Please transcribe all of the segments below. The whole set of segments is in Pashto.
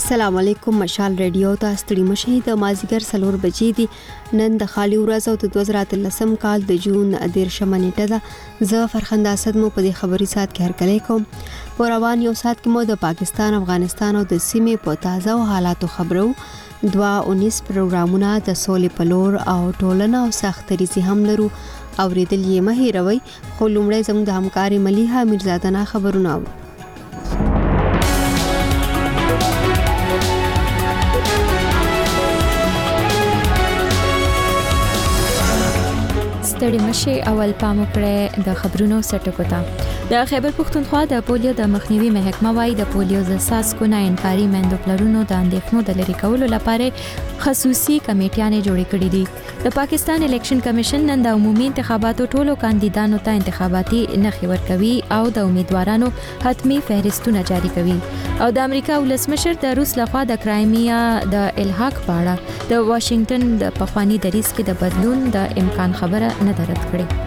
السلام علیکم. مشال ریډیو ته ستړي مشي د مازیګر 4 بجې دي. نن د خالي ورځ او د 2013 کال د جون 13 نیټه ده. زه فرخنده اسد مو په دې خبري سات کې هرکلی کوم. په روان یو سات کې مو د پاکستان، افغانستان او د سیمې په تازه او حالاتو خبرو 219 پروګرامونه د سولې په لور او ټولنه او سختريزي هم لرو. اوریدل یې مه هیروئ. خو لومړی زموږ د همکاري ملیحه میرزادنا خبرونه اورو. ستړي مشي اول پام وکړئ د خبرونو سرټکو ته. د خیبر پختونخوا د پولیو د مخنیوي محکمه وايي د پولیو د څاڅکو نه انکاري میندو پلرونو د اندېښنو د لرې کولو لپاره خصوصي کمیټیانې جوړې کړې دي. د پاکستان الیکشن کمیشن نن د عمومي انتخاباتو ټولو کاندیدانو ته انتخاباتي نښې ورکوي او د امیدوارانو حتمی فهرستونه جاری کوي. او د امریکا ولسمشر د روس لخوا د کرایمیا د الحاق په اړه د واشنگټن د پخوانی دریځ کې د بدلون د امکان خبره نه درد کړي.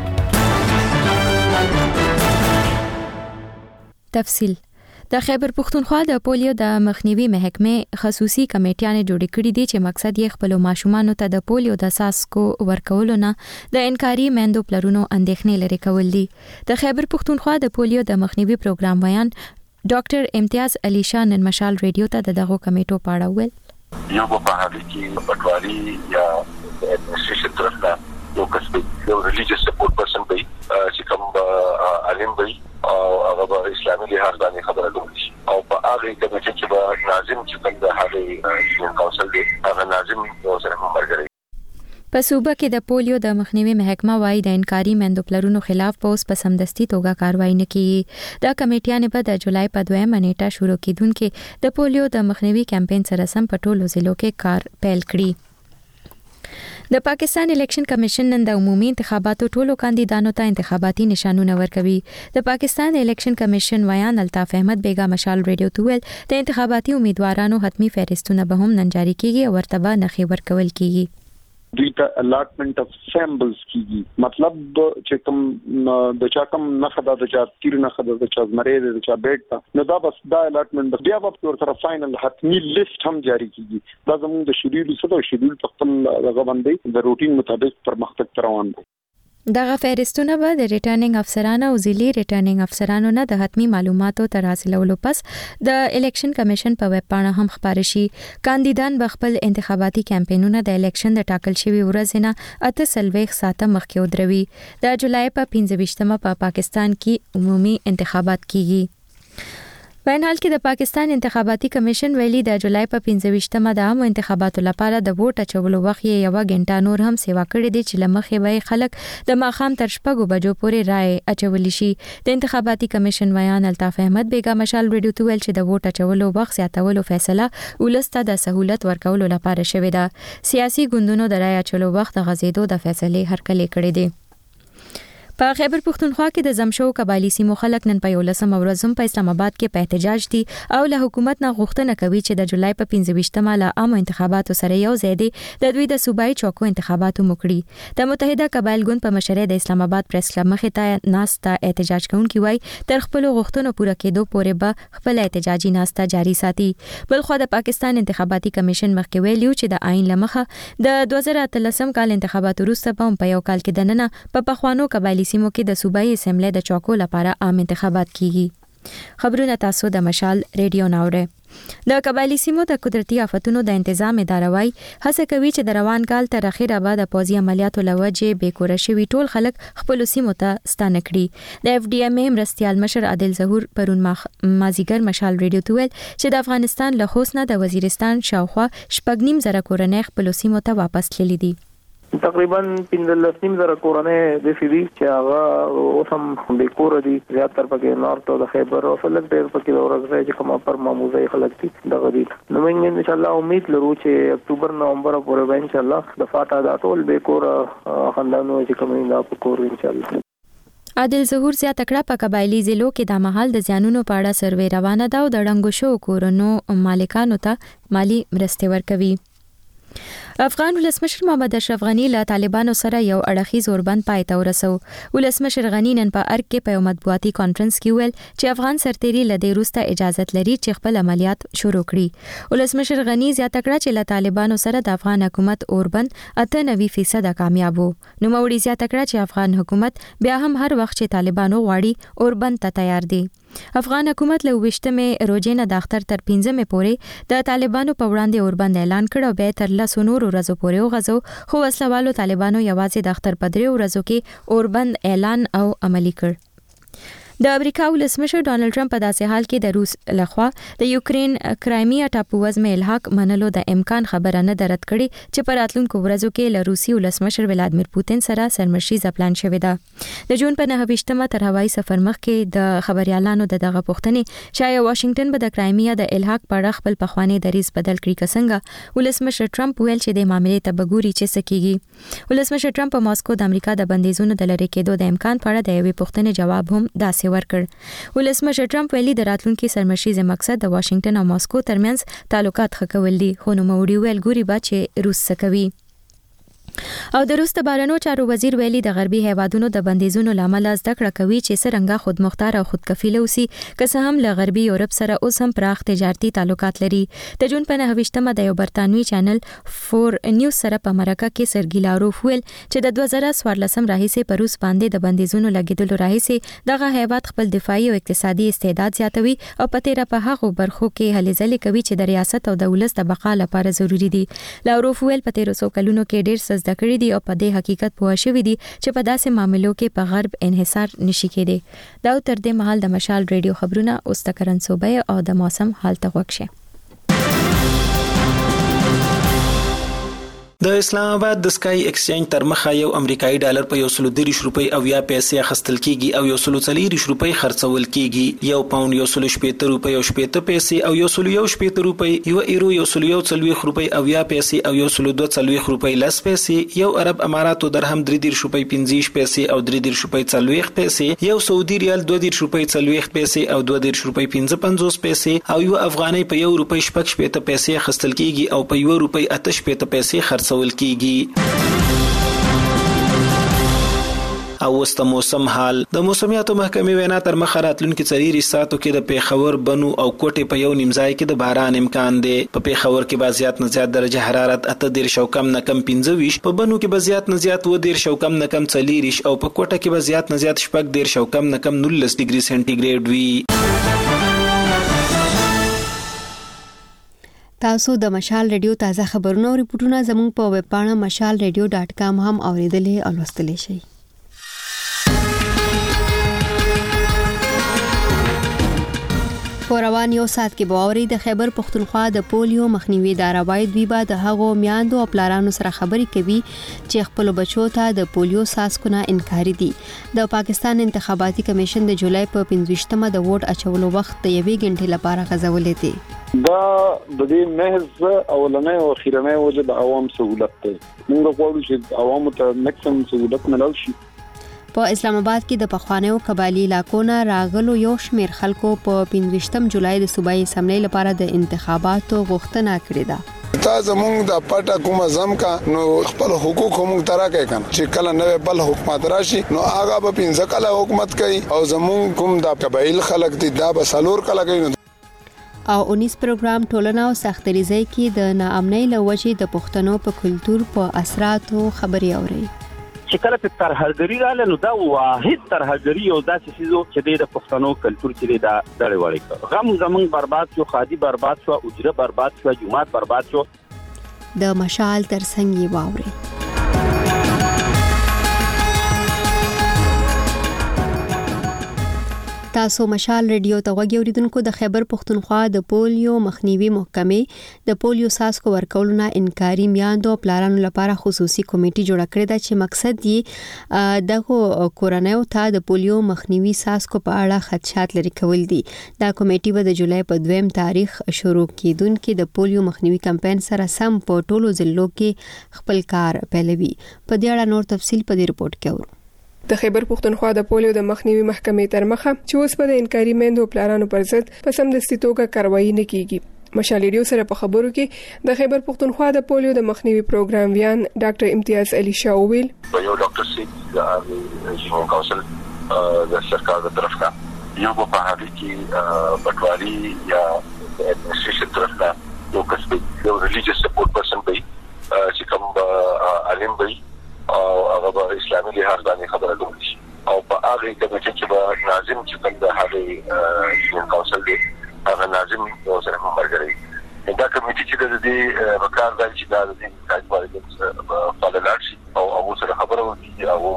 تفصیل د خیبر پختونخوا د پولیو د مخنیوي محکمې خصوصي کمیټیانې جوړې کړې دي چې مقصد یې خپل ماشومانو ته د پولیو د څاڅکو ورکولو نه د انکاري میندو پلرونو اندېښنې لرې کول دي. د خیبر پختونخوا د پولیو د مخنیوي پروګرام ویان ډاکټر امتیاز علي شاه نن مشال ریډیو ته دغه کمیټو په اړه ویل. یو په هغه کې پټواري یا اډمنسټریشن طرفه یو کس یو ریلیجیس سپورټ پرسن وي چې کوم عالم وي او هغه اسلامي لحاظ باندې خبره کوي او په هغه کمیټه کې به ناظم چې کوم د هغه کونسل دی هغه ناظم سره مرګري. په صوبه کې د پولیو د مخنیوي محکمه وايي د انکاري میندو پلرونو خلاف په اوس په سمدستي توګه کاروایی نه کیږي. دا کمیټیانې په د جولای په 2 نیټه شروع کیدونکې د پولیو د مخنیوي کمپاین سره سم په ټولو ضلعو کې کار پیل کړي. د پاکستان الیکشن کمیشن نن د عمومي انتخاباتو ټولو کاندیدانو ته انتخاباتي نشانونه ورکوي. د پاکستان الیکشن کمیشن ویان الطاف احمد بیگا مشال ریډیو ته ویل د انتخاباتي امیدوارانو حتمی فهرستونه به هم نن جاری کیږي او ورته نښې ورکول کیږي. دوی ته الاټمنټ اف سیمبلز کیږي، مطلب چې کوم د چا کوم نه خدا د چا تیر نه خدا د چا زمره د چا بیٹ نو دا بس دا الاټمنټ بیا په تر فائنل حتمی لیست هم جاری کیږي. دا زموږ د شیډول سره شیډول په خپل هغه باندې د روټین مطابق پر مختلف روان دي. دغه فهرستونه به د ریټرنینګ افسرانو او ځلي ریټرنینګ افسرانو نه د حتمی معلوماتو تر حاصلولو پس د الیکشن کمیشن په ویب پاڼه هم خبر شي. کاندیدان به خپل انتخاباتي کمپاینونه د الیکشن د ټاکل شوی ورځ نه 48 ساعته مخکې ودروي. د جولای په 15مه په پاکستان کې عمومي انتخابات کیږي. په حال کې د پاکستان انتخاباتي کمیشن ویلي د جولای په 15مه د عامو انتخاباتو لپاره د ووټ اچولو وخت یې یو غنټه نور هم سیوا کړی دی چې لمخې به خلک د ماخام تر 6 بجو پورې رائے اچولي شي. د انتخاباتي کمیشن ویان الطاف احمد بیگا مشال ریډیو ته ویل چې د ووټ اچولو وخت زیاتولو فیصله ولسته د سہولت ورکولو لپاره شوې ده. سیاسي ګوندونو د رائے اچولو وخت غزیدو د فیصلې هرکلی کړی دی. په خیبر پختونخوا کې د زمشو قبایلی سیمو خلک نن په 11 ورځ په اسلام آباد کې په احتجاج دي او له حکومت نه غوښتنه کوي چې د جولای په 15مه له عامو انتخاباتو سره یو ځای دي د دوی د صوبایي چوکو انتخاباتو مکړي. د متحده قبایل ګوند په مشرۍ د اسلام آباد پریس کلب مخې ته ناستا احتجاج کوونکي وای تر خپل غوښتنو پوره کېدو پورې به خپل احتجاجي ناستا جاری ساتي. بلخو د پاکستان انتخاباتي کمیشن مخکې ویلي چې د آئین لمخه د 2013 کال انتخاباتو وروسته په یو کال کې دننه په پخوانو قبایلی سیمو کې د صوبایي اسمبلی د چوکو لپاره عام انتخابات کیږي. خبرونه تاسو د مشال ریډیو ناوړه. د قبایلی سیمو د قدرتي آفتونو د تنظیم اداره وايي هڅه کوي چې د روان کال تر اخیره بعد د پوځي عملیاتو لوجه بیکوره شوی ټول خلک خپل سیمو ته ستانه کړي. د اف ډي ام مرستيال مشر عادل ظهور پرون مازیګر مشال ریډیو ته ویل چې د افغانستان له خوسنه د وزیرستان شاوخوا 9.5 کورنۍ خپل سیمو ته واپس تللي دي. تقریبا 15,000 کورنۍ د فری چې هغه اوسم د کور دي زیاتره پکې نورت او د خیبر او فلک ډېر پکې د ورځې چې کومه پر معموزه خلک دي دغه دي. نو موږ ان شاء الله امید لرو چې اکتوبر نومبر پورې به ان شاء الله د فاټا د ټول به کور خندانو چې کومه دا په کور ان شاء الله. عادل ظهور زیاته کړه په قبایلی ضلعو کې د مهال د زیانونو په اړه سروې روانه ده او د ړنګو شو کورونو مالکانو ته مالی مرستې ورکوي. افغان ولسمشر محمد اشرف غنی له طالبانو سره یو اړخیز اوربند پای ته ورسو. ولسمشر غنی نن په ارګ کې په یو مطبوعاتي کانفرنس کې ویل چې افغان سرتیري له دې وروسته اجازه لري چې خپل عملیات شروع کړي. ولسمشر غنی زیاته کړه چې له طالبانو سره د افغان حکومت اوربند 98% کامیاب وو. نو موري زیاته کړه چې افغان حکومت بیا هم هر وخت چې طالبانو غواړي اوربند ته تیار دي. افغان حکومت له 28 روزنه د اختر تر 15 پورې د طالبانو په وړاندې اوربند اعلان کړ او به تر 10 نورو ورځو پورې وغځو، خو وسلوالو طالبانو یوازې د اختر په 3 ورځو کې اوربند اعلان او عملی کړ. د امریکا ولسمشر ډانلډ ټرمپ په داسې حال کې د روس لخوا د یوکرين کرایمیا ټاپو وزمه الحاق منلو د امکان خبره نه درت کړي چې په راتلونکو ورځو کې له روسي ولسمشر ولادمیر پوتین سره سرمشيزه پلان شوې ده. د جون په 9مه تر هوایي سفر مخکې د خبريالانو دغه پوښتنې چې واشنگټن به د کرایمیا د الحاق په اړه خپل پخوانی دریځ بدل کړي کسنګ ولسمشر ټرمپ ویل چې د معاملې ته بګوري چې سکیږي. ولسمشر ټرمپ په ماسکو د امریکا د بندیزونو د لری کېدو د امکان په اړه د یوې پوښتنې جواب هم داسې ورکړ. ولسمشر ټرمپ ویلي د راتلونکي سرمشيزه مقصد د واشنگټن او ماسکو ترمنځ تعلقات ښه کول دي، خو نو موړي ویل ګوري با چې روس سکوي. او د روس د بهرنیو چارو وزیر ویلي د غربي هیوادونو د بندیزونو لامل زده کړه کوي چې څنګه خودمختار او خودکفیل اوسي، که څه هم له غربي یورپ سره اوس هم پراخ تجارتي تعلقات لري. د جون په 9مه د یو برتانوي چینل 4 نیوز سره په مرکه کې سرګی لاروف ویل چې د 2014 راهیسې په روس باندې د بندیزونو لګیدلو راهیسې دغه هیواد خپل دفاعي او اقتصادي استعداد زیاتوي او په تیره په هغه برخو کې هلې ځلې کوي چې د ریاست او د ولس د بقا لپاره ضروری دي. لاروف ویل په 1300 کلونو کې ډیر څه زده کړی دي او په دې حقیقت پوه شوی دي چې په داسې معاملو کې په غرب انحصار نشي کېدی. دا تر دې مهال د مشال ریډیو خبرونه اوس تکرن صوبې او د موسم حالت غوښه. د اسلام آباد د سکای ایکسچینج تر مخه یو امریکایي ډالر په 130 روپۍ او یا پیسې اخستل کیږي او 140 روپۍ خرڅول کیږي. یو پاوند 180 روپۍ او 80 پیسې او 180 روپۍ، یو ایرو 140 روپۍ او یا پیسې او 142 روپۍ لس پیسې، یو عرب اماراتو درهم 33 روپۍ 50 پیسې او 33 روپۍ 40 پیسې، یو سعودي ریال 22 روپۍ 40 پیسې او 22 روپۍ 55 پیسې او یو افغانۍ په 1 روپۍ 80 پیسې اخستل کیږي او په 1 روپۍ 88 پیسې خرڅول کیږي. او وسته موسم حال د موسمیاتو محکمې وینا تر مخه راتلونکي 4 ساعتو کې د پیښور، بنو او کوټې په یو نیمځای کې د باران امکان دی. په پیښور کې به زیات نه زیات درجه حرارت 18 او کم نه کم 25، په بنو کې به زیات نه زیات 10 او کم نه کم 40 او په کوټه کې به زیات نه زیات 10 او کم نه کم 19 ډیګري سنټیګریډ وي. تاسو د مشال ریډیو تازه خبرونه او ریپورتونه زموږ په ویب پاڼه mashalradio.com هم اوریدلې او لوستلې شئ. په روان یو ساعت کې باوري د خیبر پختونخوا د پولیو مخنیوي ادارې دوی به د هغو میاندو او پلارانو سره خبرې کوي چې خپل بچو ته د پولیو ساسکونه انکاري دي. د پاکستان انتخاباتي کمیشن د جولای په 15مه د ووټ اچولو وخت د 1 غنټې لپاره غځولې دي. دا د دې محض اولنۍ او اخیرنۍ وجه د عوام سہولت ده. موږ غواړو چې عوامو ته مکسم سہولت ملو شي. په اسلام آباد کې د پخوانیو قبایلی علاقو نه راغلو یو شمېر خلکو په 15 جولای د صوبایي اسمبلی لپاره د انتخاباتو غوښتنه کړې ده. تا زمونږ د پټه کومه زم کا نو خپل حقوق هم تراکه کنه چې کله نوې بل حکومت راشي نو هغه به 15 کله حکومت کوي او زمونږ کوم د قبایل خلک دي دا به سالور کله کوي. او 19 پروګرام ټولنه او سختریزۍ کې د ناامنۍ لوجې د پښتنو په کلچر په اثراتو خبري اوري. چې کله په ترهګری رااله نو دا واحد ترهګری او داسې شیزو چې د پښتنو کلچر کې دا ډېر وړي غم زمون برباد شو، خادي برباد شو، اجره برباد شو، جماعت برباد شو. د مشال ترڅنګ یې واوري. تاسو مشال ریډیو ته غوږی اوریدونکو د خیبر پختونخوا د پولیو مخنیوي محکمې د پولیو ساسکو ورکولو نه انکاري میاندو پلارانو لپاره خصوصي کمیټه جوړه کړې ده چې مقصد یې دغه کورنیو ته د پولیو مخنیوي ساسکو په اړه خدشات لري کول دي. دا کمیټه به د جولای په 2 تاریخ شروع کیدونکې د پولیو مخنیوي کمپاین سره سم په ټولو ضلعو کې خپل کار پیلوي. په دې اړه نور تفصیل په دې رپورت کې اورو. د خیبر پختونخوا د پولیو د مخنیوي محکمې تر مخه چې اوس په د انکاري میندو پلانونو پر ضد په سمدستي توګه کاروایی نه کیږي. مشال ریډیو سره په خبرو کې د خیبر پختونخوا د پولیو د مخنیوي پروګرام ویان ډاکټر امتیاز علي شاه ویل یو ډاکټر سي د ژوند کونسل د سرکار د طرف نه یو په هغه کې پټوالي یا ایڈمنسټریشن طرف نه یو کسب یو ریلیجیس سپورټ پرسن دی چې کوم عالم دی او هغه اسلامي لحاظ باندې خبره کوي او په هغه کمیټه کې به ناظم چې کوم د هغه ژوند کونسل دی هغه ناظم سره مرګري دا کمیټه چې د دې وکړ د چې د دې کار باندې فعالان شي او هغه سره خبره وکړي او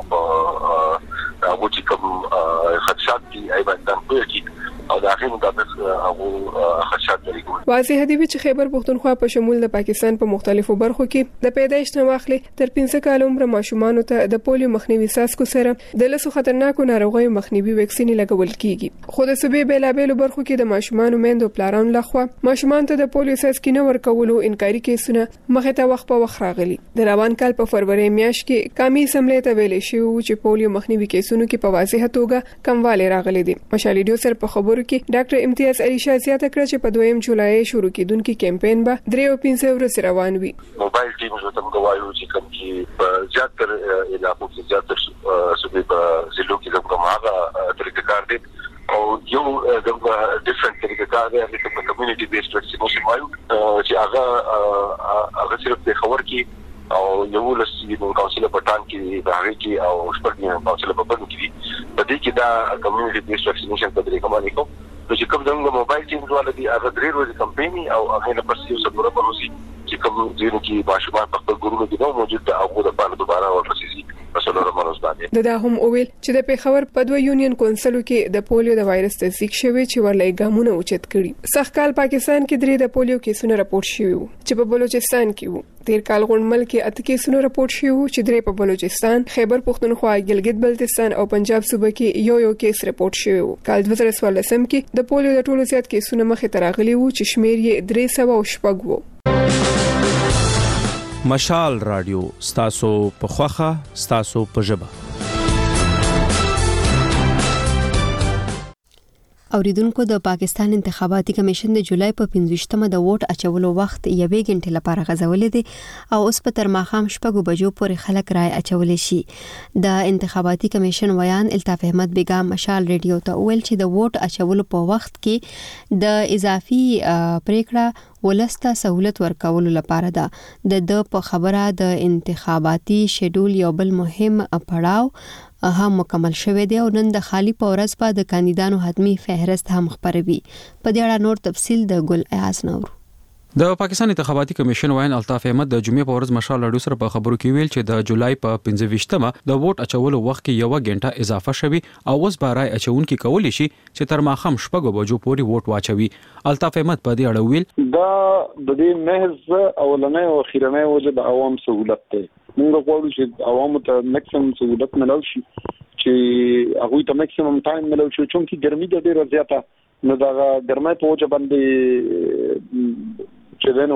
هغه چې کوم خدشات دي ای باندې کوي او دا هغه مطابق هغه خدشات لري. واضح دی چې خیبر پختونخوا په شمول د پاکستان په مختلفو برخو کې د پیدایښت نه واخلي تر 15 کال عمر ماشومان ته د پولیو مخنیوي ساسکو سره د لسو خطرناکو ناروغیو مخنیوي ویکسین لګول کیږي. خو د صوبې بیلابېلو برخو کې د ماشومان میندو پلارانو لخوا ماشومان ته د پولیو ساسکي نه ورکولو انکاري کیسونه مخه ته وخت په وخت راغلي. د روان کال په فروری میاشت کې قومي اسمبلی ته ویل شوی چې پولیو مخنیوي کیسونو کې په واضح توګه کموالی راغلي دي. مشال ریډیو سره په خبرو کې ډاکټر امتیاز علي شاه زیاته کړ چې په 2 جولای شروع کیدونکو کمپاین به 3 او 5 ورځې روان وي. موبایل ټیمز ته موږ وایو چې کوم چې په زیاتر علاقو کې زیاتر صوبې په ضلعو کې کوم هغه طریقې کار دي او یو د ډیفرنٹ طریقې کار دی چې په کمیونټي بیسډ ویکسینیشن وایو چې هغه صرف په خبر کې او یو لسی د کونسل په ټان کې د هغه کې او شپږ کونسل په بڼه کې په دې کې دا کمیونټي بیسډ ویکسینیشن په طریقه باندې کوم چې کوم څنګه موبایل ټیمز ولر دي هغه درې ورځې کمپاین او هغه نه پس یو څه پوره پروسي چې کوم ځینې کې ماشومان په خپل ګورونو کې نو موجود ده او د پاره دوباره ورپسې مسلو رمنوس باندې دا هم اویل چې د پیښور په 2 یونین کونسلو کې د پولیو د وایرس تصدیق شوی چې ورلې ګامونه اوچت کړي. سخکال پاکستان کې 3 د پولیو کیسونه راپورټ شوي چې په بلوچستان کې وو. تیر کال غونډمل کې 8 کیسونه راپورټ شوي چې 3 په بلوچستان، خیبر پختونخوا، ګلګت بلتستان او پنجاب صوبه کې یو کیس راپورټ شوی وو. کال 2014 کې د پولیو د ټولو زیات کیسونه مخې ته راغلي وو چې شمیر یې 300 وو. مشال رادیو ستاسو په خوخه ستاسو په ژبه. اوریدونکو د پاکستان انتخاباتي کمیشن د جولای په 15مه د ووټ اچولو وخت 1 غنټه لپاره غځولې دي او اوس په تر ماخام 6 بجو پورې خلک رائے اچولې شي. د انتخاباتي کمیشن ویان الطاف احمد بیگم مشال ریډیو ته ویل چې د ووټ اچولو په وخت کې د اضافي پریکړه ولسته سہولت ورکولو لپاره ده. د په خبره د انتخاباتي شیډول یو بل مهم پړاو هم مکمل شوه دی او نن د خالی پورز په د کاندیدانو حتمی فهرست هم خبروي. په دې اړه نور تفصیل د ګل ایاز نور. د پاکستان انتخاباتي کمیشن وایي الطاف احمد د جمعې په ورځ مشال رادیو سره په خبرو کې ویل چې د جولای په 15مه د ووټ اچولو وخت کې 1 غنټه اضافه شوی او اوس به رائے اچونکي کولی شي چې تر ماخام 6 بجو پورې ووټ واچوي. الطاف احمد په دې اړه ویل دا د دې محض اولنې او اخیرنې وجه د عوام سہولت ته موږ غواړو چې عوام ته میکسیمم سہولت ملو شي چې هغه ته میکسیمم ټایم ملو شي چې ګرمي د ډیره زیاته نو دا ګرمۍ په وجه باندې چې دنو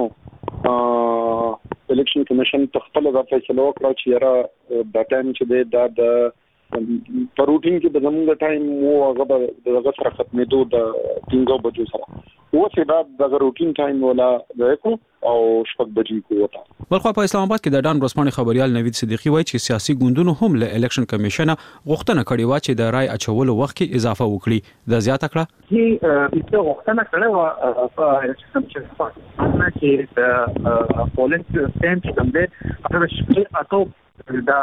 الیکشن کمیشن تخپل د فیصله وکړه چې را د ټایم چې د پروټین کې د زموږ ټایم وو هغه د سره ختمېدو د 3 بجو سره اوسه د روټین ټایم ولا د او شپږ بجې کوته. بلخو په اسلام آباد کې د ډان رسماني خبريال نوید صدیقي وایي چې سیاسي ګوندونو هم له الیکشن کمیشن غوښتنه کړې و چې د رائے اچولو وخت کې اضافه وکړي. د زیاته کړه چې غوښتنه کړې و په الیکشن کمیشن چې د پولینګ سټینډ کوم دی هغه شپږ اته دا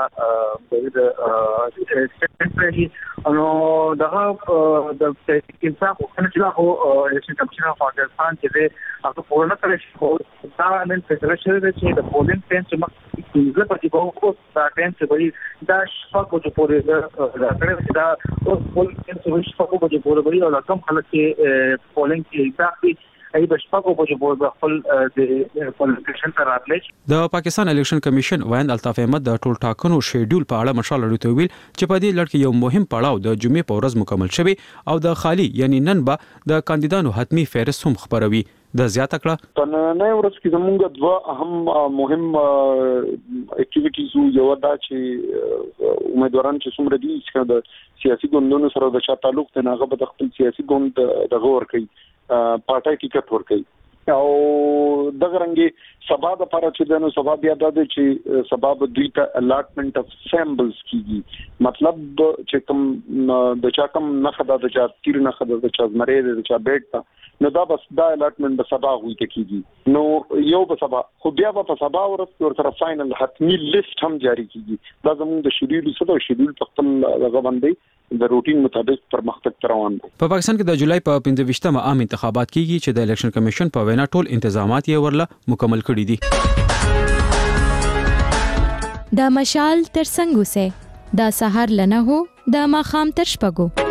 سټنټري نو دغه د انصاف او چې هغه الیکشن کمیشن اف پاکستان چې هغه پورنه کړی شو دا نن فدرېشن چې د پولینګ سټینډ چې مخکې پاتې کوو دا ټایم چې دا شپږ بجې پورې راځي دا اوس پولینګ سټینډ شپږ بجې پورې او کوم خلک چې پولینګ کې ځاخلي ای بشپاکو په جوړ خپل د پولیټیشن تر راتللی. د پاکستان الیکشن کمیشن وایي الطاف احمد د ټول ټاکنو شیډول په اړه مشال لري ویل چې په دې لړ کې یو مهم پړاو د جمعې په ورځ مکمل شوی او د خالی یعنی نن به د کاندیدانو حتمی فهرست هم خبروي. د زیاته کړه په نن ورځ کې زموږ دوه اهم مهم اکټیویټیز یو دا چې امیدواران چې څومره دي چې د سیاسي ګوندونو سره د چا تعلق ته هغه به خپل سیاسي ګوند د غور کوي پارټي ټیکټ ورکړي او دغه رنګي سبا د لپاره چې دنو سبا بیا د چې سبب دوی ته الاټمنټ اف سیمبلز کیږي مطلب چې کوم د چا کوم نه خدا د چا تیر نه خدا د چا زمره د چا بیٹا نو دا بس دا الاټمنټ د سبا وي ته کیږي نو یو په سبا خو بیا په سبا ورته سره فائنل حتمی لیست هم جاری کیږي دا زموږ د شیډول سره شیډول په خپل هغه باندې د روټین مطابق پرمختګ روان دي په پاکستان کې د جولای په 25مه عام انتخابات کیږي چې د الیکشن کمیشن په وینا ټول انتظامات یې ورله مکمل کړي دي د مشال تر څنګه سه د سحر لنه هو د ماخام تر شپګو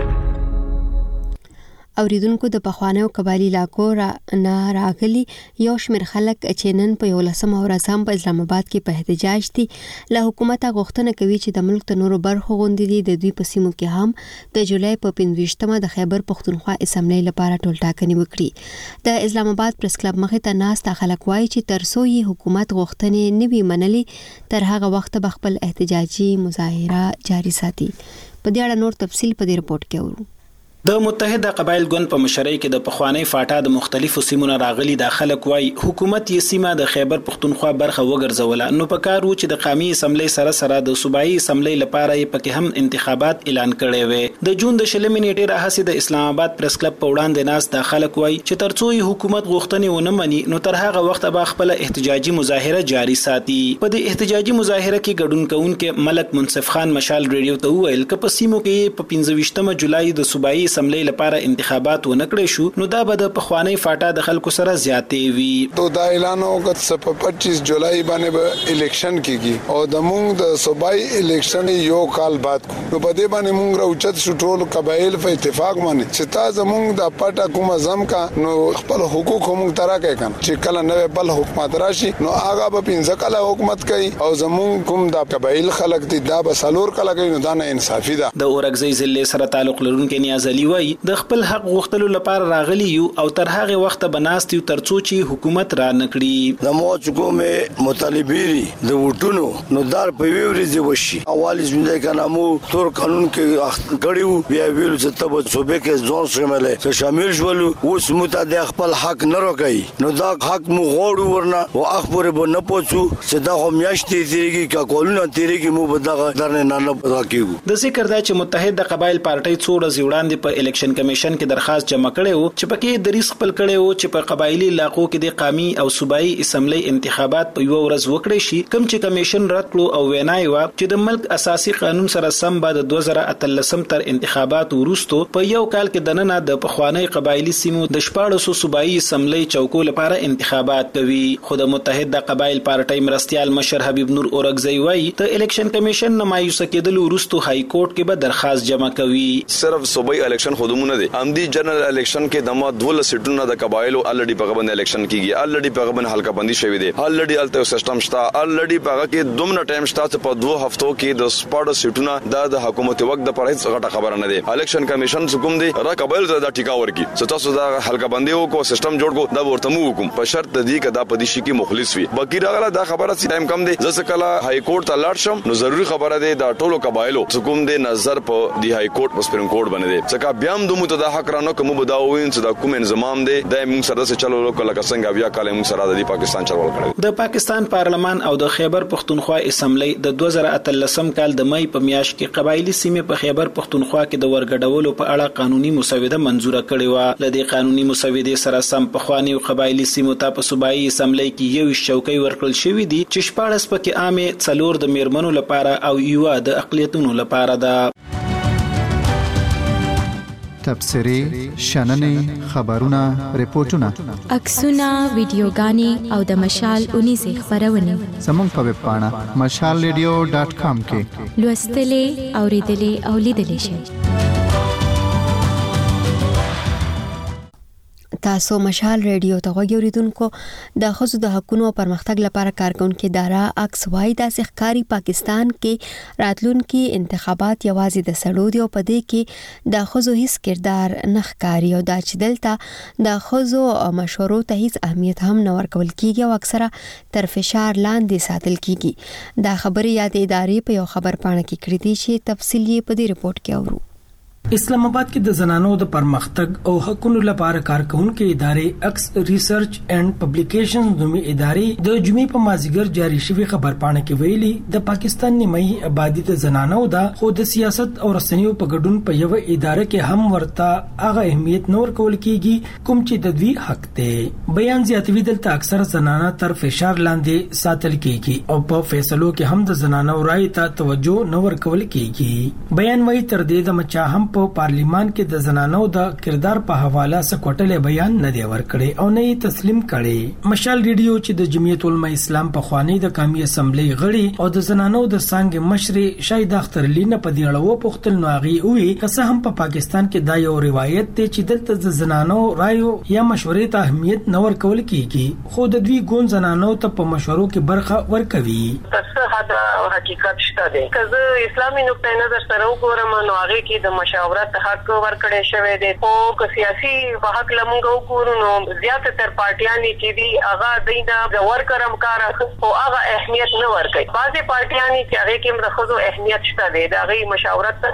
اوریدونکو د پخوانیو قبایلی علاقو نه راغلي یو شمېر خلک چې نن په 11 ورځ هم په اسلام آباد کې په احتجاج دي له حکومت غوښتنه کوي چې د ملک ته نورو برخو غونډې دي د دوی په سیمو کې هم د جولای په 25مه د خیبر پختونخوا اسمبلی لپاره ټولټاکنې وکړي د اسلام آباد پریس کلب مخې ته ناست خلک وایي چې ترڅو یې حکومت غوښتنې نه وي منلي تر هغه وخت به خپل احتجاجي مظاهره جاري ساتي په دې اړه نور تفصیل په دې رپورت کې اورو د متحده قبایل ګوند په مشرۍ کې د پخوانی فاټا د مختلفو سیمونو راغلي د خلک وای حکومت یې سیمه د خیبر پختونخوا برخه وګرځوله نو په کار و چې د قومي اسمبلی سره د صوبایي اسمبلی لپاره یې پکې هم انتخابات اعلان کړي وي د جون د 16 نیټې راهسي د اسلام آباد پریس کلب په وړاندې ناس د خلک وای چې ترڅو یې حکومت غوښتنې ونه مني نو تر هغه وخت به خپل احتجاجي مظاهره جاري ساتي په دې احتجاجي مظاهره کې ګډون کوونکو ملک منصف خان مشال ریډیو ته ویل چې په سیمو کې په 25 جولای د صوبایي اسمبلی لپاره انتخابات ونکړي شو نو دا به د پخوانی فاټا د خلکو سره زیاتې وي تو دا اعلان وکړ په 25 جولای باندې به الیکشن کیږي او د مونږ د صوبایي الیکشن یو کال بعد نو په دې باندې مونږ راوچت شو ټول قبایل په اتفاق باندې چې تا زمونږ د پټه کوم ځم کا نو خپل حقوق هم تراکې کړه چې کله نوې بل حکومت راشي نو هغه به 15 کاله حکومت کوي او زمونږ کوم د قبایل خلک دي دا به سالور کله کوي نو دا نه انصافي ده د اورګزۍ ضلع سره تعلق لرونکو نیاز علي وای د خپل حق غوښتلو لپاره راغلی یو او تر هغه وخت بناست یو ترڅو چې حکومت را نکړي د موږ حکومت مطالبيري د وټونو نو دار په ویوري وشي اوالی زنده کنه مو تور قانون کې غړیو بیا ویل چې تب صوبې کې ځون شامل شامل شول اوس مت د خپل حق نه راکړي نو دا حق مو غوړو ورنه او اخبار به نه پوڅو چې دا هم میاشتې تیریږي کا کولونه تیریږي مو بدغه درنه نه راکېو د ذکر دا چې متحده قبایل پارټي څو ورځې وړاندې په الیکشن کمیشن کې درخواست جمع کړي وو چې پکې د ریس خپل کړي وو چې په قبایلی علاقو کې د قومي او صوبایي اسمبلی انتخابات په یو ورځ وکړي شي کوم چې کمیشن رد کړو او وینای و چې د ملک اساسي قانون سره سم بعد 2013 تر انتخابات وروسته په یو کال کې د نن د پخوانی قبایلی سیمو د 1400 صوبایي اسمبلی چوکو لپاره انتخابات کوي خو د متحده قبایل پارټي مرستيال مشر حبیب نور اورګزۍ وای ته الیکشن کمیشن نه مایوس کېدل وروسته های کورټ کې به درخواست جمع کوي صرف صوبایي الیکشن خودمونه دي امدي جنرال الیکشن کې دمه 12 سیټونو د قبایلو الریډي په غوښنه الیکشن کیږي الریډي په غوښنه حلقه بندي شوی دی الریډي الته سیستم شته الریډي په کې دومره ټایم شته چې په 2 هفتو کې د سپاړو سیټونو د حکومت وخت د پرهیز غټه خبره نه دی الیکشن کمیشن حکم دی را قبایل ته د ټیکا ورکی ستاسو د حلقه بندي وکړو سیستم جوړ کو دا ورته مو حکم په شرط دی چې دا پدیشي کې مخلص وي باقی راغله دا خبره سي ټایم کم دی ځکه کله های کورټ ته لاړ شم نو ضروری خبره دی دا ټولو قبایلو حکم دی نظر په دی های کورټ په سپریم کورټ باندې دی ځکه بیا هم دومره د حق رانه کوم بداوین چې د کوم انضمام دی د موږ سره څه چلو لکه څنګه بیا کال موږ سره د پاکستان چلول کړو د پاکستان پارلمان او د خیبر پختونخوا اسمبلی د 2013 کال د مې په میاشت کې قبایلی سیمې په خیبر پختونخوا کې د ورګډولو په اړه قانوني مسوده منزوره کړې و لدې قانوني مسودې سره سم په خواني قبایلی سیمو ته په صوبایي اسمبلی کې یو شوکۍ ورکړل شوې دي چې شپږ پکې عامه څلور د میرمنو لپاره او یو د اقلیتونو لپاره ده تبصري شننې خبرونه ریپورتونه عکسونه ویډیوګانې او د مشال 19 خبرونه زموږ په ویب پاڼه mashalradio.com کې لوستلې اوریدلې او لیدلې شئ تاسو مشال ریډیو ته غوړیدونکو د خصوص د حقوقو او پرمختګ لپاره کارکونکو اداره اکس وای د ښکاری پاکستان کې راتلونکي انتخابات یوازې د سړو دی او په دې کې د خصوص هیڅ کردار نخکاری او د چدلته د خصوص مشورو ته هیڅ اهمیت هم نه ورکول کیږي او اکثره تر فشار لاندې ساتل کیږي دا خبري یاد ادارې په یو خبر پاڼه کې کړې دي چې تفصیل یې په دې رپورت کې اورو اسلام آباد کې د زنانو د پرمختګ او حقوقو لپاره کارکونکو ادارې اکس ریسرچ اینڈ پبلیکیشنز نومي ادارې د جمعې په مازیګر جاری شوی خبرپاڼه کې ویلي د پاکستان نیمایي آبادی د زنانو د خود سیاست او رسنیو په ګډون په یو اداره کې هم ورته هغه اهمیت نور کول کیږي کوم چې د دوی حق دی. بیان زیاتوي دلته اکثر زنانه تر فشار لاندې ساتل کیږي او په فیصلو کې هم د زنانو رائے ته توجه نور کول کیږي. بیان وايي تر دې د مچا هم په پارلیمان کې د زنانو د کردار په حواله سکوټلې بیان نه دی ورکړي او نه یې تسلیم کړي. مشال ریډیو چې د جمعیت علماء اسلام په خوانی د قومي اسمبلی غړي او د زنانو د څنګه مشر شاهد اختر لینا په دی اړه پوښتل نو هغه وی که هم په پاکستان کې دا یو روایت دی چې دلته د زنانو رائے یا مشورې ته اهمیت نه ورکول کیږي خو د دوی ګون زنانو ته په مشورو کې برخه ورکوي. څه حقیقت شته دی که اسلامي نقطه نظر سره وګورم نو هغه کې د مشاورت حق ورکړی شوی دی او که سیاسي په حق لمونږ وګورو نو زیاته تر پارټیانې چې دی هغه دینه د ورکرم کار او هغه اهمیت نه ورکوي. بعضي پارټیانې چې هغه کې د خزو اهمیت شته دی د هغه مشاورت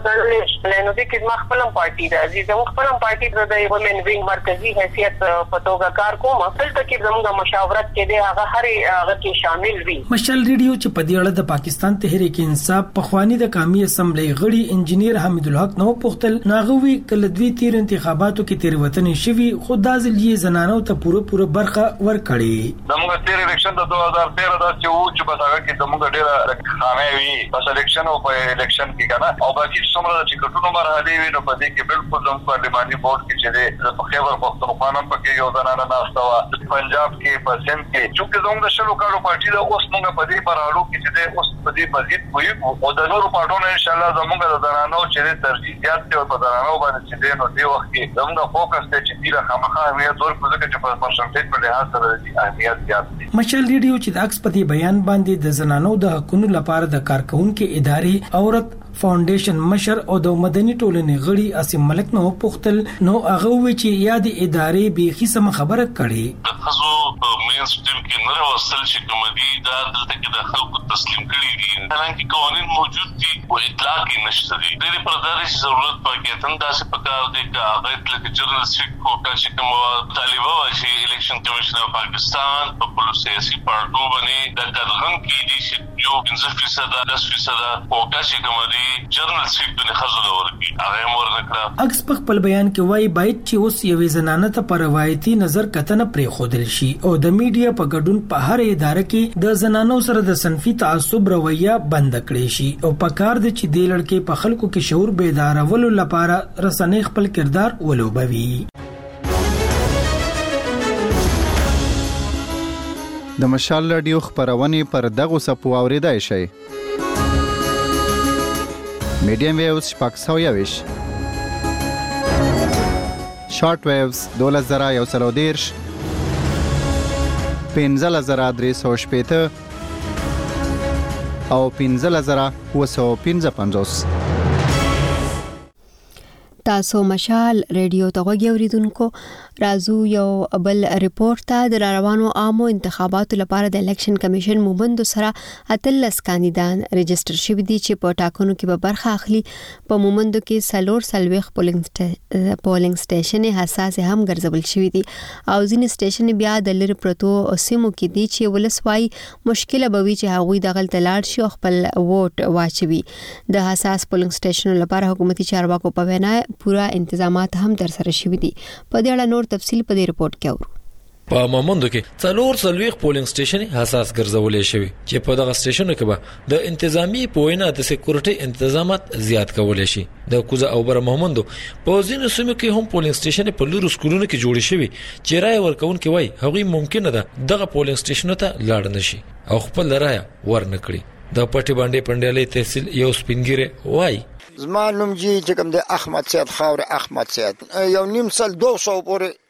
غوښتل نو د کډما خپل پارټي د عزیز خپل پارټي د ومن وینګ مرکزی حیثیت په توګه کار کوم خپل کې زموږ مشاورت کې دی هغه هغه کې شامل وي. مشال ریډیو چې په دې اړه د پاکستان تحریک انصاف په خوانی د قومي اسمبلی غړي انجنیر حمید الحق نو پوښتل ناغوي کله دوی تیر انتخاباتو کې تیروتنې شوي خو د ځلې زنانو ته پوره برخه ورکړي. زموږ تیر الیکشن د 2013 د چې په هغه کې زموږ ډېر خامې وي په الیکشن او په الیکشن کې کنه او باقي څومره چې کټونو مرحله وي نو په دې کې بالکل زموږ پارلماني بورډ کې چې د خیبر پختونخوا نن پکې یو زنانه ناشته و پنجاب کې په سند کې چې زموږ د شلو کالو پارټي د اوس موږ په دې پرالو کې چې اوس په دې مزید کوي او د نورو پارټونو ان شاء الله زموږ د زنانو چې ترجیح زیات دی او په زنانو باندې چې نو دی وخت کې زموږ فوکس ته چې دیره خامخا اهمیت ورکړو ځکه چې په پرسنټیج په لحاظ سره د اهمیت زیات دی. مشال ریډیو چې د عکس په دې بیان باندې د زنانو د حقوقو لپاره د کارکونکو ادارې عورت فاونډیشن مشر او د مدني ټولنې غړي اسیم ملک نو پوښتل نو هغه وی چې یاد ادارې به خصم خبره کړي خزو مین سټیم کې نه وصل چې کومدي دا دلته کې د خلکو تسلیم کړي دي حالانکه قوانين موجود دي او اطلاق نشته دي د پرداري ضرورت پکې داسې پکار دي چې هغه لکه جنرال سیک کوټا چې کوم طالبہ شي الیکشن کمیشن اف پاکستان په خپل سیاسي پارټو باندې د قدغن کې دي چې یو 15% 10% کوټا چې کوم دي جنرال سیک د خزو ورکی هغه مور نکړه. اکس په خپل بیان کې وایي باید چې اوس یوې زنانه ته پر روایتي نظر کتنه پرې خودل شي او د میډیا په ګډون په هر اداره کې د زنانو سره د صنفي تعصب رویه بند کړي شي او په کار د چې د لړکې په خلکو کې شعور بیدارولو لپاره رسنۍ خپل کردار ولوبوي. د مشال رادیو خبرونه پر دغه سپو اوریدای شي. میډیم ویوز شپږ سو یوش شارټ ویوز 2113 15350 او 15955. تاسو مشال ریډیو ته غوږی اوریدونکو رازو یو بل ریپورت ته د روانو عامو انتخاباتو لپاره د الیکشن کمیشن موبند سره اتلس کاندیدان ريجستره شوي دي چې په ټاکنو کې به برخه اخلي. په مومندو کې سلور سلويخ پولینګ سټیشن حساس هم ګرځول شوي دي او ځینې سټیشن بیا د لری پروتو سیمو کې دي چې ولسوای مشکله بوي چې هغوی د غلط لاړ شي او خپل ووټ واچوي. د حساس پولینګ سټیشن لپاره حکومتي چارواکو په وینا پورا انتظامات هم تر سره شوي دي. په دې اړه نور تفصیل په دې رپورت کې اورو. په مومندو کې څلور سلويخ پولینګ سټیشن حساس ګرځولې شوی چې په دغه سټیشنونو کې به د انتظامی پوینه د سکیورټي انتظامات زیات کولې شي. د کوزه او بر مومندو په ځینو سیمو کې هم پولینګ سټیشن په لورو سکولونو کې جوړ شوی چې رائے ورکون کې وای هغه ممکن ده دغه پولینګ سټیشن ته لاړ نشي او خپل رائے ورنکړي. د پټي باندې پندلې تحصیل یو سپینګره وای زما نوم چې کوم د احمد سید خاور احمد سید یو نیم سال 200 پورې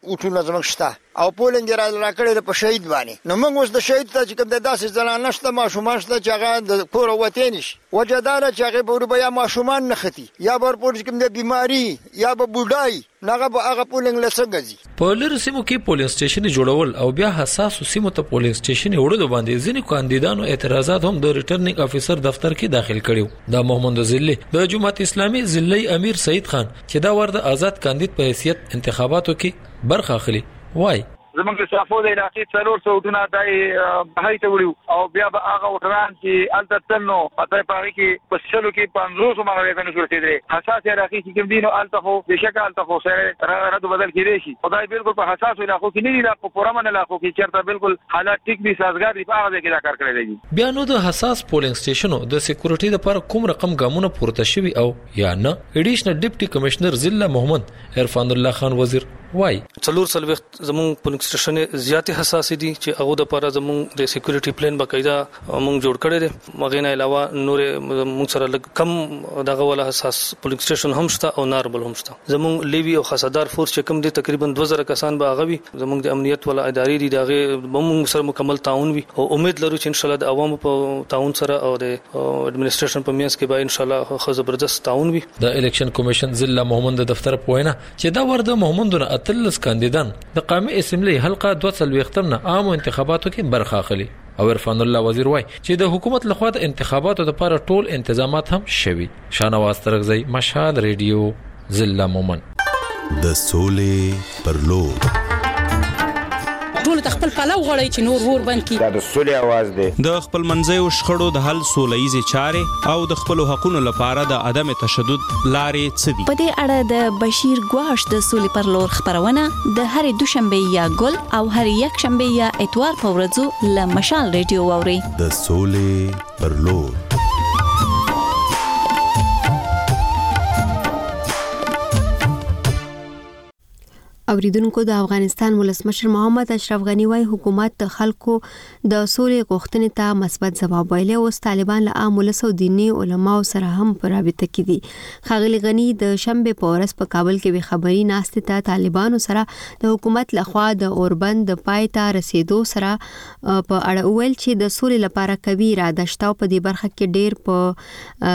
وټونه زموږ شته او پولینګ راکړی په شهید باندې. نو موږ اوس د شهید ته چې کوم د داسې ځلانه شته ماشومان شته چې هغه د کور وته نشي وجه دا چې هغه په بیا ماشومان نه ختی یا بر پور کوم د بیماری یا به بوډای ناغه به هغه پولینګ لسنګ زی. په لر سیمو کې پولینګ سټیشن جوړول او بیا حساس سیمو ته پولینګ سټیشن وړلو باندې ځینې کاندیدانو اعتراضات هم د ریټرنینګ افیسر دفتر کې داخل کړیو. دا محمد ضلعي د جماعت اسلامي ضلعي امیر سعید خان چې دا ورته آزاد کاندید په حیثیت انتخاباتو کې برخه اخلي وای زمونږ د صافو د علاقې 400 وټونه دای بهای ته وړو او بیا به هغه وټران چې الته تلنو پته پاره کې په شلو کې 500 مغرب نه شروع کېدل حساس علاقې کې کوم دینو الته خو بشکه الته خو سره رد بدل کېدې شي خدای بالکل په حساس علاقو کې نه دی په پورامن علاقو کې چرته بالکل حالات ټیک دي سازګار دي په هغه کې دا کار کړی دی. بیا نو د حساس پولینګ سټیشنو د سکیورټي لپاره کوم رقم ګامونه پورته شوی او یا نه ایډیشنل ډیپټي کمشنر ضلع محمد عرفان الله خان وزیر وای 4 زمون پولینګ سټیشن زیات حساس دي چې هغه د لپاره زمون د سکیورټي پلان باقاعده مونږ جوړ کړی دي مغه نه علاوه نور مونږ سره کم دغه ولا حساس پولینګ سټیشن هم شته او نارمل هم شته. زمون لیوی او خاصدار فورس چې کم دي تقریبا 2000 کسان به هغه وي زمون د امنیت ولا ادارې دي دغه مونږ سره مکمل تعاون وي او امید لرو چې ان شاء الله د عوامو په تعاون سره او د اډمنستریشن په میانس کې به ان شاء الله خو زبردست تعاون وي. د الیکشن کمیشن ضلع محمد دفتر پوینه چې دا ورده محمدونه اتلس کاندیدان د قومي اسمبلی حلقه 2 نه عام انتخاباتو کې برخه اخلي او عرفان الله وزیر وای چې د حکومت لخوا د انتخاباتو لپاره ټول تنظیمات هم شوي. شانواز ترغزی مشال ریډیو ضلع مومن. د سولې پر لور ټول خپل پلو غړی چې نور ور باندې دا د سولې आवाज دی د خپل منځي شخړو د حل سولېزي چارې او د خپل حقوقو لپاره د عدم تشدد لارې څه دي. په دې اړه د بشیر ګواش د سولې پر لور خبرونه د هرې دوشنبه یا ګل او هر یک شنبه یا اتوار په ورځو له مشال ریډیو اوري. د سولې پر لور اوریدونکو د افغانستان ولسمشر محمد اشرف غنی وايي حکومت د خلکو د سولې غوښتنې ته مثبت ځواب ویلی او طالبان له عام ولس او دیني علماو سره هم په رابطه کې دي. ښاغلي غنی د شنبه په ورځ په کابل کې خبري ناستې ته طالبانو سره د حکومت لخوا د اوربند د پای ته رسیدو سره په اړه ویل چې د سولې لپاره کوي اراده شته او په دې برخه کې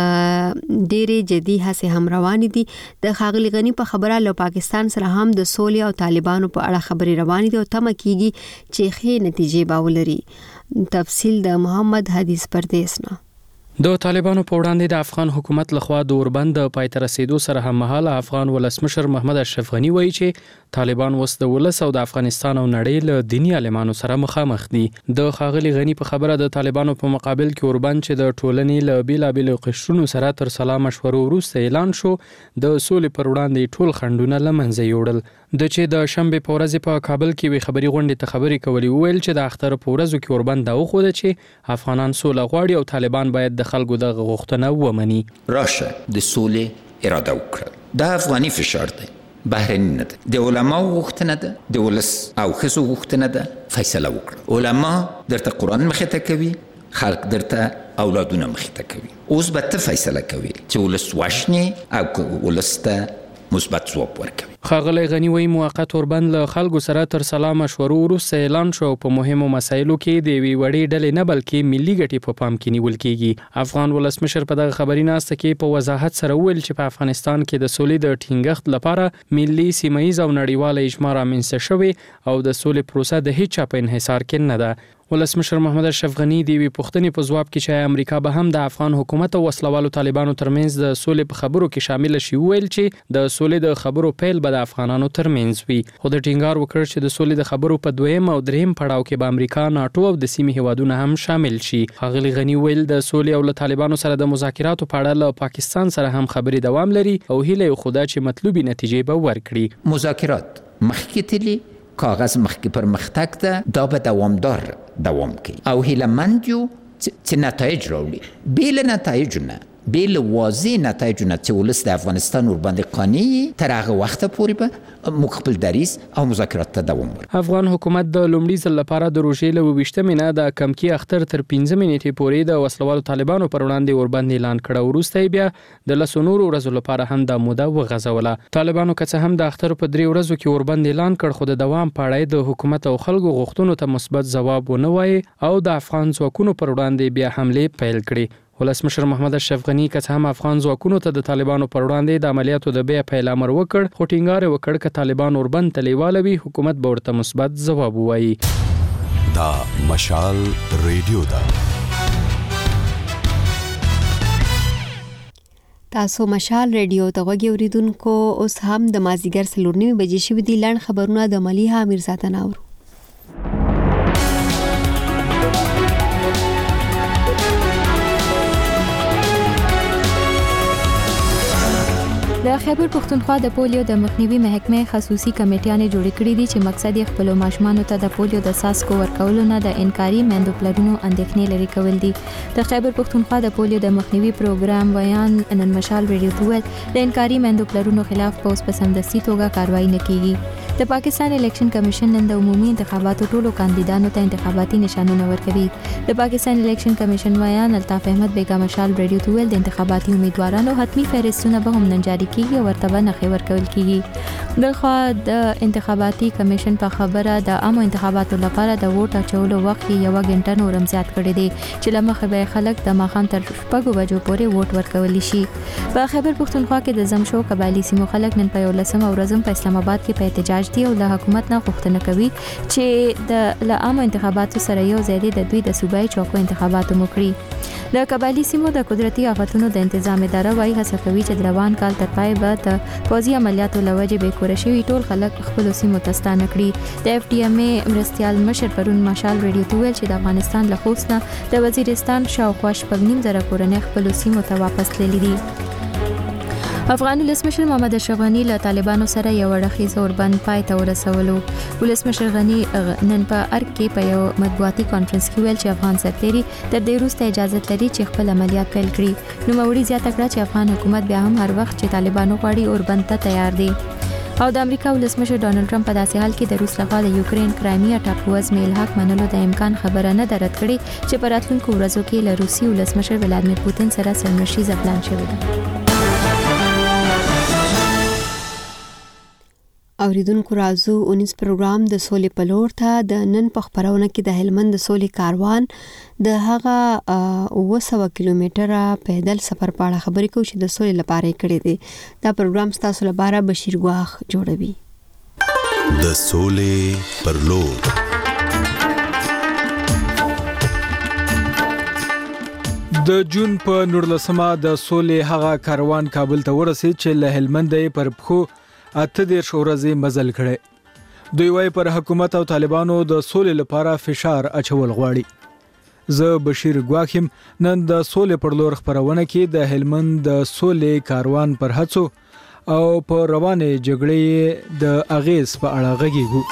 ډېرې جدي هڅې هم روانې دي. د ښاغلي غنی په خبره له پاکستان سره هم د سولې او طالبانو په اړه خبري روانې دي او تمه کیږي چې ښې نتیجې به ولري. تفصیل د محمد حدیث پردیس نه. د طالبانو په وړاندې د افغان حکومت لخوا د اوربند پای ته رسیدو سره هم مهاله افغان ولسمشر محمد اشرف غنی وایي چې طالبان وس د ولس او د افغانستان او نړۍ له دینی عالمانو سره مخامخ دي. د ښاغلي غنی په خبره د طالبانو په مقابل کې اوربند چې د ټولنې له بیلابیلو قشرونو سره تر سلا مشورو وروسته اعلان شو د سولې پر وړاندې ټول خنډونه له منځه یوړل. د چې د شنبه په ورځ په کابل کې وی خبري غونډه ته خبري کولې ویل چې د اختر په ورځو کې اوربند دا وخوده چې افغانان سوله غواړي او طالبان باید د خلکو د غوښتنه ومني. راشه د سولې اراده وکړه دا افغاني فشار دی بهرنی نه ده د علماو غوښتنه ده د ولس او خصو غوښتنه ده فیصله وکړه. علما درته قرآن مخې ته کوي خلق درته اولادونه مخې ته کوي اوس به ته فیصله کوي چې ولس واشني او ولس ته مثبت ځواب ورکوي. ښاغلی غنی وایي موقت اوربند له خلکو سره تر سلا مشورو وروسته اعلان شو په مهمو مسایلو کې د یوې وړې ډلې نه بلکې ملي ګټې په پام کې نیول کیږي. افغان ولسمشر په دغه خبري ناسته کې په وضاحت سره ویل چې په افغانستان کې د سولې د ټینګښت لپاره ملي سیمایي او نړیواله اجماع رامنځته شوې او د سولې پروسه د هیڅ چا په انحصار کې نه ده. ولسمشر محمد اشرف غنی د وی پښتنې په ځواب کې چې امریکا به هم د افغان حکومت او وسلوالو طالبانو ترمنځ د سولې په خبرو کې شامل شي ویل چې د سولې د خبرو پیل به د افغانانو ترمنځ وي. خو د ټینګار وکړ چې د سولې د خبرو په دویم او دریم پړاو کې به امریکا ناتو او د سیمې هیوادونه هم شامل شي. ښاغلي غنی ویل د سولې او له طالبانو سره د مذاکراتو په اړه له پاکستان سره هم خبري دوام لري او هیله خدا چې مطلوبي نتیجې به ورکړي. مذاکرات مخکې تللی کاغذ مخکې پرمختګ ده دا به دوامدار دوام کوي او هیله مند یو چې نتایج راوړي. بیل نتایج نه بیل واضح نتایجونه چې ولس د افغانستان ور باندې قانع تر هغه وخت پورې به موږ خپل دریځ او مذاکرات ته دوام ورکړو. افغان حکومت د لومړي ځل لپاره د روژې له 28 نه د کمکی اختر تر 15 نیټې پورې د وسلوالو طالبانو پر وړاندې ور باندې اعلان کړ. وروسته بیا د لسونور ورځو لپاره هم د موده وغځوله. طالبانو که هم د اختر په 3 ورځو کې ور باندې اعلان کړ، خو د دوام په اړه د حکومت او خلکو غوښتنو ته مثبت ځواب ونه وایي او د افغان ځواکونو پر وړاندې بیا حمله پیل کړې. ولسمشر محمد اشرف غنی که هم افغان ځواکونو ته د طالبانو پر وړاندې د عملیاتو د بیا پیل امر وکړ، خو ټینګار وکړ چې طالبان اوربند تلیواله وي حکومت به ورته مثبت ځواب ووایي. دا مشال ریډیو دا تاسو مشال ریډیو ته غوږی اوریدونکو. اوس هم د مازیګر 4:30 بجې شوې دي. لړ خبرونه د مليحه میرزاده ناور. د خیبر پښتونخوا د پولیو د مخنیوي محکمې خصوصي کمیټیانې جوړې کړې دي چې مقصد یې خپل ماشومانو ته د پولیو د څاڅکو ورکولو نه د انکاري میندو پلرونو اندېښنې لري کول دي. د خیبر پښتونخوا د پولیو د مخنیوي پروګرام ویان نن مشال ریډیو ته د انکاري میندو پلرونو خلاف په اوس په سمدستي توګه کاروایی نه کیږي. د پاکستان الیکشن کمیشن نن د عمومي انتخاباتو ټولو کاندیدانو ته انتخاباتي نشانونه ورکوي. د پاکستان الیکشن کمیشن ویان الطاف احمد بیگا مشال ریډیو ته د انتخاباتي امیدوارانو حتمی فهرستونه به هم نن جاری کیږي او ورته به نخې ورکول کیږي. دغه د انتخاباتي کمیشن په خبره د عامو انتخاباتو لپاره د ووټ اچولو وخت یو غنټه نورم زیات کړی دی چې لمخه به خلک د ماخام تر 4 بجو پورې ووټ ورکول شي. په خیبر پښتونخوا کې د زمشو قبایلی سیمو خلک نن په 11 ورځ په اسلام آباد کې په احتجاج دي او د حکومت نه غوښتنه کوي چې د عامو انتخاباتو سره یو ځای د دوی د صوبایي چوکو انتخاباتو وکړي. د قبایلی سیمو د قدرتي آفتونو د تنظیم اداره وايي هڅه کوي چې د روان کال تر پای به د پوځي عملیاتو لوجه به کور شوی ټول خلک خپل سیمو ته ستانه کړي. د اف ډي ام ای مرستيال مشر پرون مشال ریډیو ته ویل چې د افغانستان له خوست نه د وزیرستان شاوخوا 9.5 کورنۍ خپل سیمو ته واپس تللي دي. افغان ولسمشر محمد اشرف غنی له طالبانو سره یو اړخیز اوربند پای ته ورسولو. ولسمشر غنی نن په ارګ کې په یو مطبوعاتي کانفرنس کې ویل چې افغان سرتېري تر دې وروسته اجازه لري چې خپل عملیات پیل کړي. نو موري زیاته کړه چې افغان حکومت بیا هم هر وخت چې طالبانو غواړي اوربند ته تیار دي. او د امریکا ولسمشر ډانلډ ټرمپ په داسې حال کې د روس لخوا د یوکرين کرایمیا ټاپو وزمه الحاق منلو د امکان خبره نه درت کړي چې په راتلونکو ورځو کې له روسي ولسمشر ولادمیر پوتین سره سرنشیزه پلان شوی دی. اوریدونکو راځو 19 پروګرام د سولې په لور ته. د نن په خبرونه کې د هلمند د سولې کاروان د هغه 200 کیلومتره پیدل سفر په اړه خبرې کوي چې د سولې لپاره کړی دی. دا پروګرام ستاسو لپاره بشیر ګواخ جوړوي. د سولې پر لور د جون په 19مه د سولې هغه کاروان کابل ته ورسید چې له هلمند پر پخو 18 ورځې مزل کړي. دوی وايي پر حکومت او طالبانو د سولې لپاره فشار اچول غواړي. زه بشیر ګواخم نن د سولې پر لور خبرونه کې د هلمند د سولې کاروان پر هڅو او په روانه جګړې د اغیز په اړه غږیږو.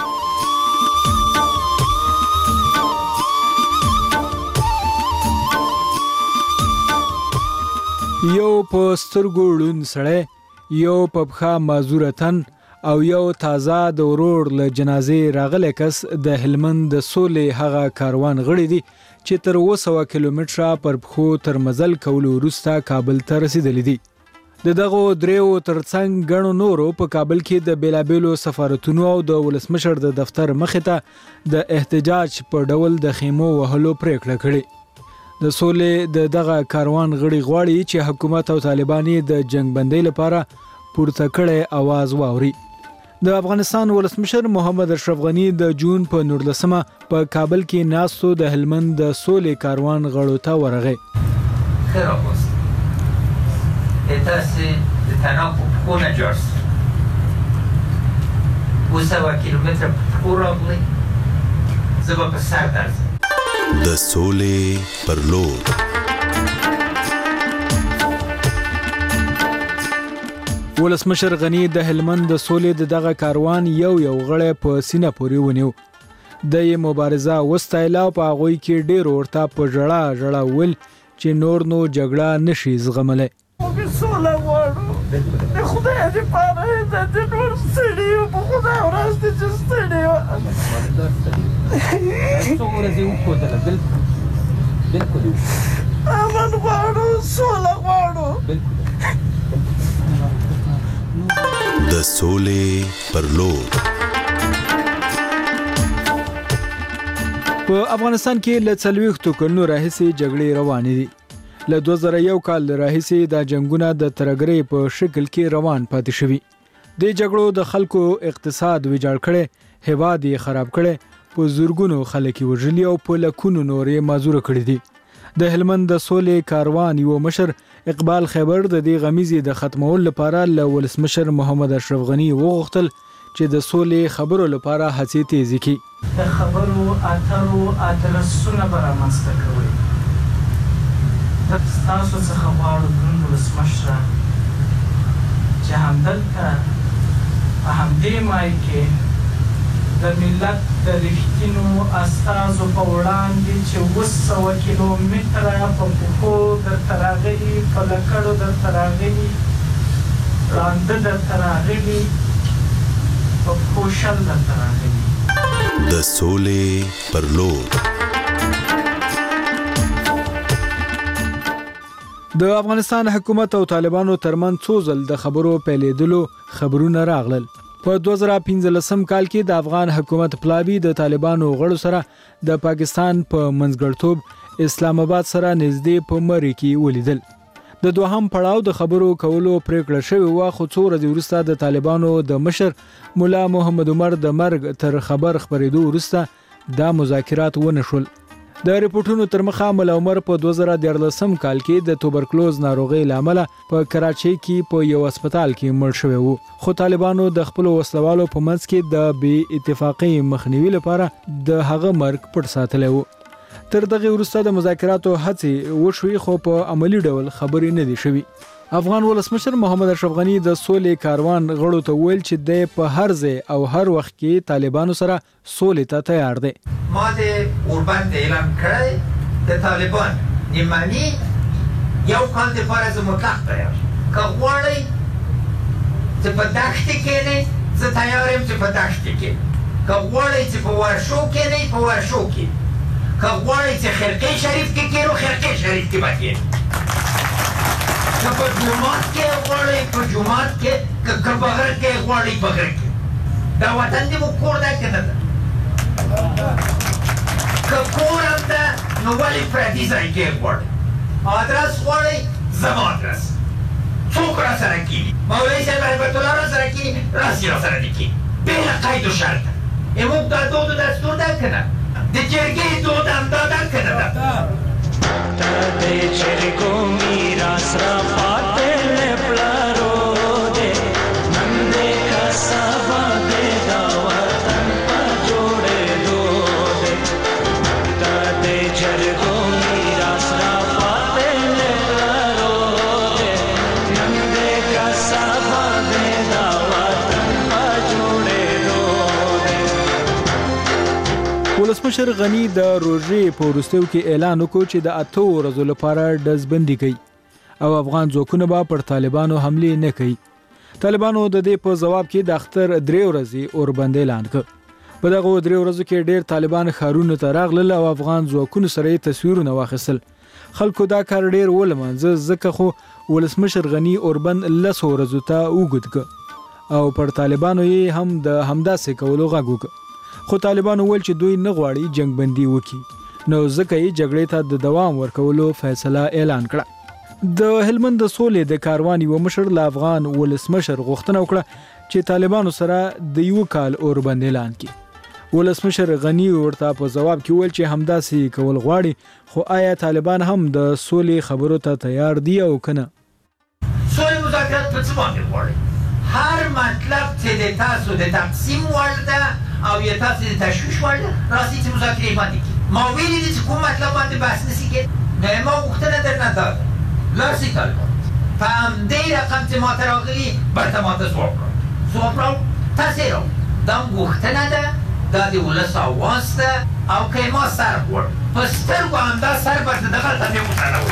یو په سترګو ړوند سړی، یو په بخا معذورتن او یو تازه د ورور له جنازې راغلی کس د هلمند د سولې هغه کاروان غړي دي چې تر 200 کیلومتره پر بخو تر مزل کولو وروسته کابل ته رسیدلی دي. د دغه دریو ترڅنګ غنو نورو په کابل کې د بیلابیلو سفارتونو او د ولسمشر د دفتر مخې ته د احتجاج په ډول د خیمو وهلو پریکړه کړې. د سولې د دغه کاروان غړي غواړي چې حکومت او طالبان د جنگ بندۍ لپاره پورته کړي आवाज واوري. د افغانستان ولسمشر محمد اشرف غنی د جون په 19مه په کابل کې ناستو د هلمند د سولې کاروان غړو ته ورغی. خیر اوس تاسو د تناقض په نه جوړ 200 کیلومتره پورابلی زبا په سر درځم. د سولې پر لور ولسمشر غنی د هلمند د سولې د دغه کاروان یو غړی په سینه پورې ونیو. د مبارزه وستایله په هغوی کې ډېر ورته په ژړا ول چې نور نو جګړه نشي زغملی. سوله غواړو د خدای دې پاره د دې نور ستړي یو په خدای ورځ دې چې ستړي یو امن غواړو سوله غواړو د سولې پر لور. په افغانستان کې له 40 کلونو راهیسې جګړې روانې دي. له 2001 کال راهیسې دا جنگونه د ترګرې په شکل کې روان پاتې شوي. د جګړو د خلکو اقتصاد ویجاړ کړي، هیواد یې خراب کړي، په زورګونو خلک وژلي او په لکونو نورې معذور کړي دي. د هلمند د سولې کاروان یو مشر اقبال خیبر د دې غمیزې د ختمولو لپاره له ولسمشر محمد اشرف غنی وغوښتل چې د سولې خبرو لپاره هڅې تیزې کړي. د خبرو اترو ادرسونه به رامنځته کوي. تاسو څخه غواړو دروند ولسمشره چې همدلته په همدې مای کې د ملت د رښتینو استازو په وړاندې چې 200 کیلومتره په پښو درته راغلي، په لکړو درته راغلي، ړانده درته راغلي، په پښو شل درته راغلي. د سولې پر لور. د افغانستان حکومت او طالبانو ترمن څو ځل د خبرو پیلېدلو خبرونه راغلل. په 2015 کال کې د افغان حکومت پلاوی د طالبانو غړو سره د پاکستان په منځګړتوب اسلام آباد سره نږدې په مری کې ولیدل. د دوهم پړاو د خبرو کولو پریکړه شوې و، خو څو ورځې وروسته د طالبانو د مشر مولا محمد عمر د مرګ تر خبر خبرېدو وروسته دا مذاکرات ونه شول. د ریپورتونو تر مخه مولا عمر په 2014 کال کې د توبرکلوز ناروغۍ لامل په کراچۍ کې په یو هسپتال کې مړ شوی وو، خو طالبانو د خپل وسلوالو په منځ کې د بې اتفاقۍ مخنیوي لپاره د هغه مرګ پټ ساتلی وو. تر دغه وروسته د مذاکراتو هڅې وشوي، خو په عملی ډول خبرې نه دي شوي. افغان ولسمشر محمد اشرف غنی د سولې کاروان غړو ته ویل چې د په هر ځای او هر وخت کې طالبانو سره سولې ته تیار دی. ما د اوربند اعلان کړی د طالبان نیمانی یو کال لپاره زه مطلق تیار. که غواړئ چې په دښتې کښېنئ زه تیار یم چې په دښتې کې، که غواړئ چې په ورشو کښېنئ په ورشو کې، که غواړئ چې خرقې شریف کې کښېنو خرقې شریف کې به کښېنو، که په جومات کې غواړئ په جومات کې، که بغر کې غواړئ بغر کې. دا وطن دې مو کور دی که نه ده؟ که کور هم ده نو ولې پردي ځای کې غواړئ؟ آدرس غواړئ زما آدرس. څوک را سره کېني؟ مولوي صاحب رحمت الله را سره کېني، راسي را سره دې کېني بېله قید و شرطه. موږ دا دود و دستور ده که نه؟ د جرګې دود هم دا ده که نه ده؟ د جرګو میراث را پاتې له پلارو دی، نن دې که سبا دې دا وطن په جوړېدو دی. د جرګو میراث را پاتې له پلارو دی، نن دې که سبا دې دا وطن په جوړېدو دی. ولسمشر غنی د روژې په وروستیو کې اعلان وکړ چې د 8 ورځو لپاره ډزبندي کوي او افغان ځواکونه به پر طالبانو حمله نه کوي. طالبانو د دې په جواب کې د اختر 3 ورځې اوربند اعلان کړ. په دغه 3 ورځو کې ډېر طالبان ښارونو ته راغلل او افغان ځواکونو سره تصویرونه واخیستل. خلکو دا کار ډېر ولمانځه، ځکه خو ولسمشر غنی اوربند 10 ورځو ته اوږد کړ او پر طالبانو یې هم د همداسې کولو غږ وکړ. خو طالبانو ویل چې دوی نه غواړي جنگ بندي وکړي، نو ځکه یې جګړې ته د دوام ورکولو فیصله اعلان کړه. د هلمند د سولې د کاروان یو مشر له افغان ولسمشر غوښتنه وکړه چې طالبانو سره د یو کال اوربند اعلان کړي. ولسمشر غنی ورته په جواب کې ویل چې همداسې کول غواړي، خو آیا طالبان هم د سولې خبرو ته تیار دي او کنه؟ سولې مذاکرات په څه باندې غواړي؟ هر مطلب چې د تاسو د تقسیم وړ ده او یا تاسو د تشویش وړ ده، راځئ چې مذاکرې باندې کړي. ما ویلي دي چې کوم مطلب باندې بحث نشي کېدی. نو ما غوښتنه درنه داده لاړ شئ طالبان په همدې رقم چې ماته راغلي برته ماته ځواب راوړئ. ځواب راوړئ، تاسې راوړئ. دا غوښتنه ده، دا د ولس اواز ده، او که ما سر غوړ بستر کو اندا سر پر دغه ته وټاړو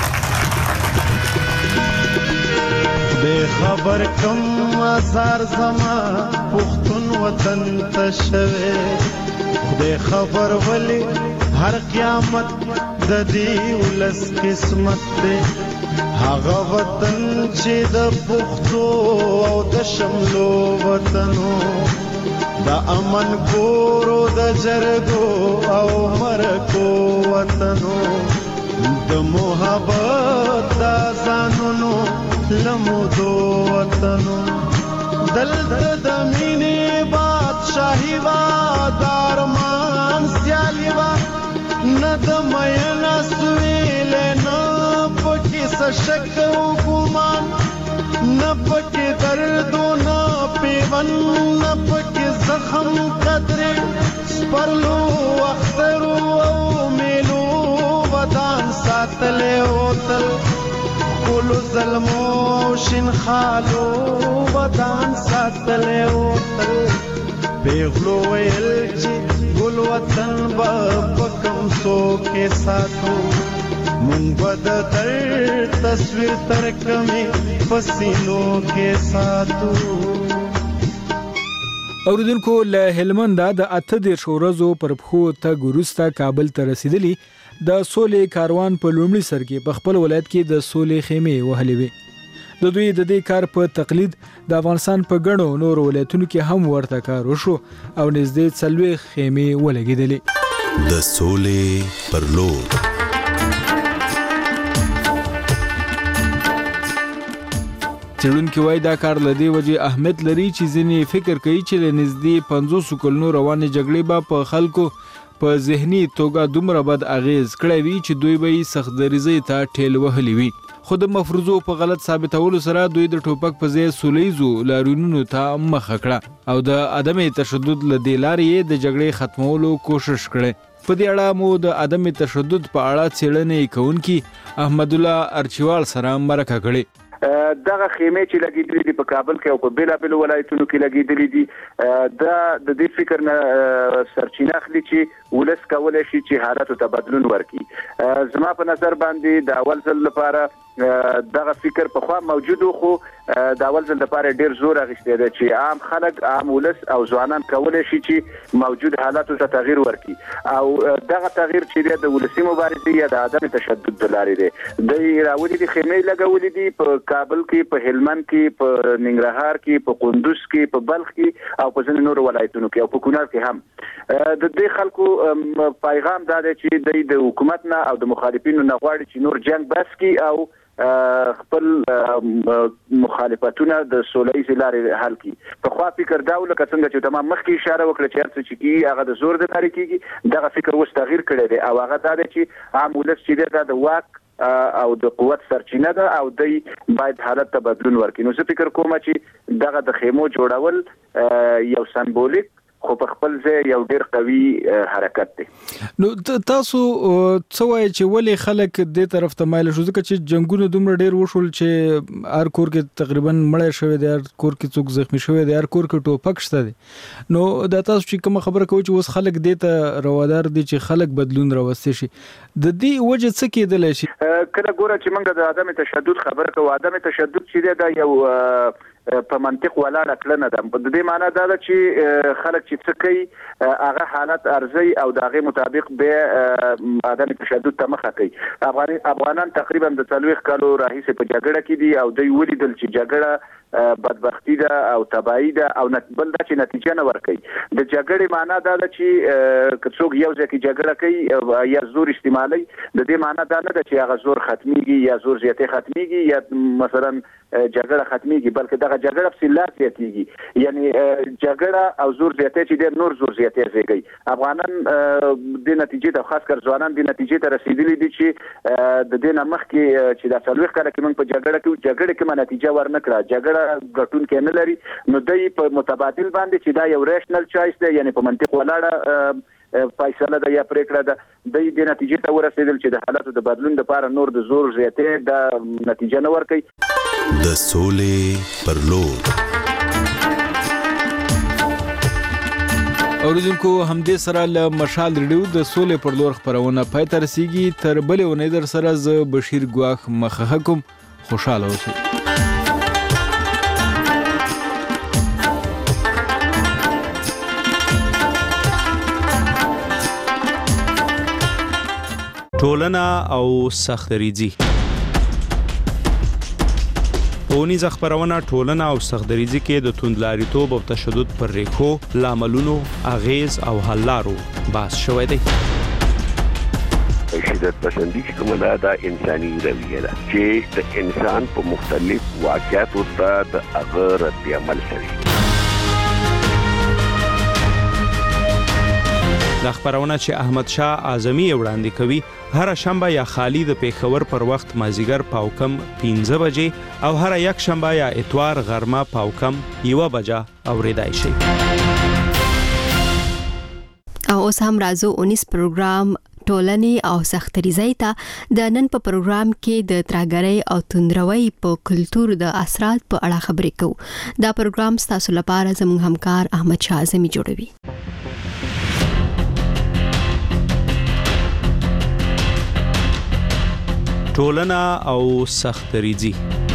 بے خبر کم آثار زما پختون وطن تشوي بے خبر ولی هر قیامت د دې ولس قسمت دې هغه وطن چې د پختو او د شملو وطنو د امن کورو د جرګو او مرکو وطنو د محبت د ځانونو لمودو وطنو دلته د مینې بادشاهي وا دارمان سیالي وا نه د مینا سویل نه پکې سشک او ګمان نه پکې درد نه پیون نه پکې زخم قدرې سپرلو اخترو او میلو ودان ساتلې اوتل کولو ظلمو شین خالو ودان ساتلې اوتل پیغلو ویل چې ګل وطن با پکم سو کې ساتو مونږ بد تر تصویر تر کمی پسینو کې ساتو. اوریدونکو له هلمند د 18 ورځو پر پخو تګ وروسته کابل ته رسیدلی د سولې کاروان په لومړي سر کې په خپل ولایت کې د سولې خیمې وهلې وي. د دوی د دې کار په تقلید د افغانستان په ګڼو نور ولایتونو کې هم ورته کار وشو او نږدې 40 خیمې ولګېدلې. د سولې پر لور څېړونکي وایي دا کار له دې وجې اهمیت لري چې ځینې فکر کوي چې له نږدې 50 کلونو روانې جګړې به په خلکو په ذهني توګه دومره بد اغیز کړی وي چې دوی به یې سختدریزۍ ته ټېل وهلي وي. خو د مفروضو په غلط ثابتولو سره دوی د ټوپک په ځای سولیزو لاریونونو ته مخه کړه او د عدم تشدد له دې لارې د جګړې ختمولو کوشش کړي. په دې اړه مو د عدم تشدد په اړه څېړنې کوونکي احمد الله ارچوال سره مرکه کړې. دغه خیمې چې لګېدلې دي په کابل کې او په بیلابېلو ولایتونو کې لګېدلې دي دا د دې فکر نه سرچینه اخلي چې ولس کولی شي چې حالاتو ته بدلون ورکړي. زما په نظر باندې د اول ځل لپاره دغه فکر په خوا موجود خو د اول ځل لپاره ډیر زور اخیستی دی چې عام خلک عام ولس او ځوانان کولی شي چې موجود حالاتو ته تغییر ورکړي او دغه تغییر چې دی د ولسي مبارزې یا د عدم تشدد د لارې دی. دوی راولي دي خیمې لګولې دي په کابل کې په هلمند کې په ننګرهار کې په قندوز کې په بلخ کې او په ځینو نورو ولایتونو کې او په کونړ کې هم. د دې خلکو پیغام دا دی چې د حکومت نه او د مخالفینو نه غواړي چې نور جنگ بس کړي او خپل مخالفتونه د سوله‌ایز لارې حل کړي. په خوا فکر دا ولکه څنګه چې تمام مخکې اشاره وکړه چې هرڅه چې کیږي هغه د زور د لارې کیږي دغه فکر اوس تغییر کړی دی او هغه دا دی چې عام ولس چې دی دا د واک او د قوت سرچینه ده او دوی باید حالت ته بدلون ورکړي. نو زه فکر کوم چې دغه د خیمو جوړول یو سمبولیک خو په خپل ځای یو ډیر قوي حرکت دی. نو تاسو څه وایي چې ولې خلک دې طرف ته مایل شو ځکه چې جنگونه دومره ډیر وشول چې هر کور کې تقریبا مړی شوی دی، هر کور کې څوک زخمی شوی دی، هر کور کې ټوپک شته دی. نو دا تاسو چې کوم خبره کوي چې اوس خلک دې ته روادار دي چې خلک بدلون راوستي شي د دې وجه څه کېدلی شي؟ کله ګوره چې موږ د عدم تشدد خبره کوو عدم تشدد چې دی دا یو په منطق ولاړه کړنه ده. د دې معنی دا ده چې خلک چې څه کوي هغه حالت ارزي او د هغې مطابق به عدم تشدد ته مخه کوي. افغانان تقریبا د 40 کالو راهیسې په جګړه کې دي او دوی ولیدل چې جګړه بدبختی ده او تباہی ده او بل دا چې نتیجه نه ورکوي. د جګړې معنا دا ده چې که څوک یو ځای کې جګړه کوي یا زور استعمالوي د دې معنا دا نه ده چې هغه زور ختمیږي یا زور زیاتې ختمیږي یا مثلا جګړه ختمیږي بلکې دغه جګړه په لا زیاتېږي. یعنی جګړه او زور زیاتې چې د نور زور زیاتې زیږي. افغانان د نتیجې ته خاص کر ځوانان د نتیجې ته رسیدلي دي چې د دې نه مخکې چې د 40 کاله کې موږ په جګړه کې نتیجه ورنکړه جګړه ګټون کې نه لري. نو دوی په متبادل باندې چې دا یو ریشنل چوایس دی یعنی په منطق ولاړه فیصله ده یا پریکړه ده دوی د نتیجې ته ورسېدل چې د حالاتو د بدلون لپاره نور د زور زیاتې د نتیجه نه ورکوي. د سولې پر لور اوریدونکو همدې سره له مشال ریډیو د سولې پر لور خبرونه پای ته رسیږي. تر بلې ونې در سره زه بشیر ګواخ مخه کوم. خوشاله اوسئ. ټولنه او سختریزي. پونیز خبرونه ټولنه او سختریزي کې د توندلاریتوب او تشدد پر ریښو، لاملونو، اغیز او حل لارو بحث شوی دی. شدت پسندی چې کومه دا انساني رویه ده چې د انسان په مختلف واقعاتو ته د هغه رد عمل کوي. د خبرونه چې احمد شاه اعظمي وړاندې کوي هر شنبه یا خالی د پیښور پر وخت مازیګر پاوکم 15 بجې او هر یک شنبه یا اتوار غرمه پاوکم 1 بجه اوریدای شي. او اوس هم راځو 19 پروګرام ټولنې او سختریزۍ ته. د نن په پروګرام کې د تراګرۍ او توندروي په کلچر د اثرات په اړه خبرې کوو. دا پروګرام تاسو لپاره زموږ همکار احمد شاه اعظمي جوړوي. ټولنه او سختریزي.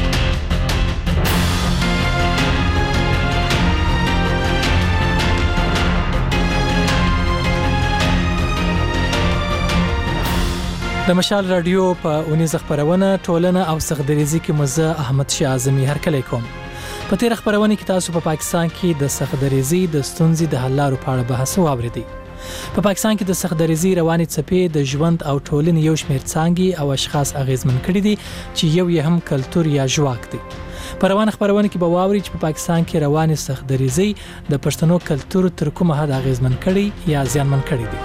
د مشال رادیو په 19 خبرونه ټولنه او سختریزي کې مزه احمد شاه اعظمي هرکلی کوم. په تیر خبرونه کې تاسو په پاکستان کې د سختریزي د ستونزې د حل لارو په اړه بحث واوریدئ. په پاکستان کې د سختریزي رواني څپې د ژوند او ټولنې یو شمېر څانګې او اشخاص اغیزمن کړي دي چې یو یې هم کلچر یا ژواک دی. په روانه خبرونه کې به واوري چې په پاکستان کې رواني سختریزي د پښتنو کلچر تر کومه حد اغیزمن کړي یا زیانمن کړي دي.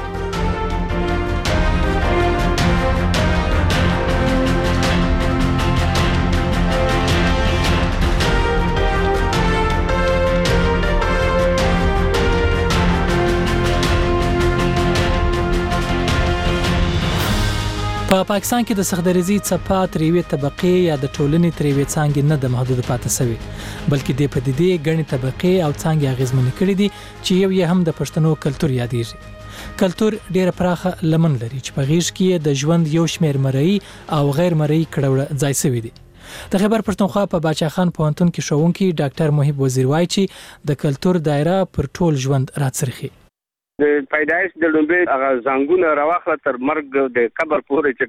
په پاکستان کې د سختریزي څپه تر یوې طبقې یا د ټولنې تر یوې څانګې نه د محدود پاتې شوی، بلکې د پدیدې ګڼې طبقې او څانګې اغیزمن کړي دي چې یو یې هم د پښتنو کلچر یادېږي. کلچر ډېر پراخه لمن لري چې په غیږ کې د ژوند یو شمېر مرئی او غیر مرئی کړهوړه ځای شوی دي. د خیبر پښتونخوا په باچا خان پوهنتون کې ښوونکي ډاکټر محب وزیر وایي چې د کلچر دایره پر ټول ژوند راڅرخي. د پیدایش د لومبه هغه زنګونه راوخله تر مرګ د قبر پورې چې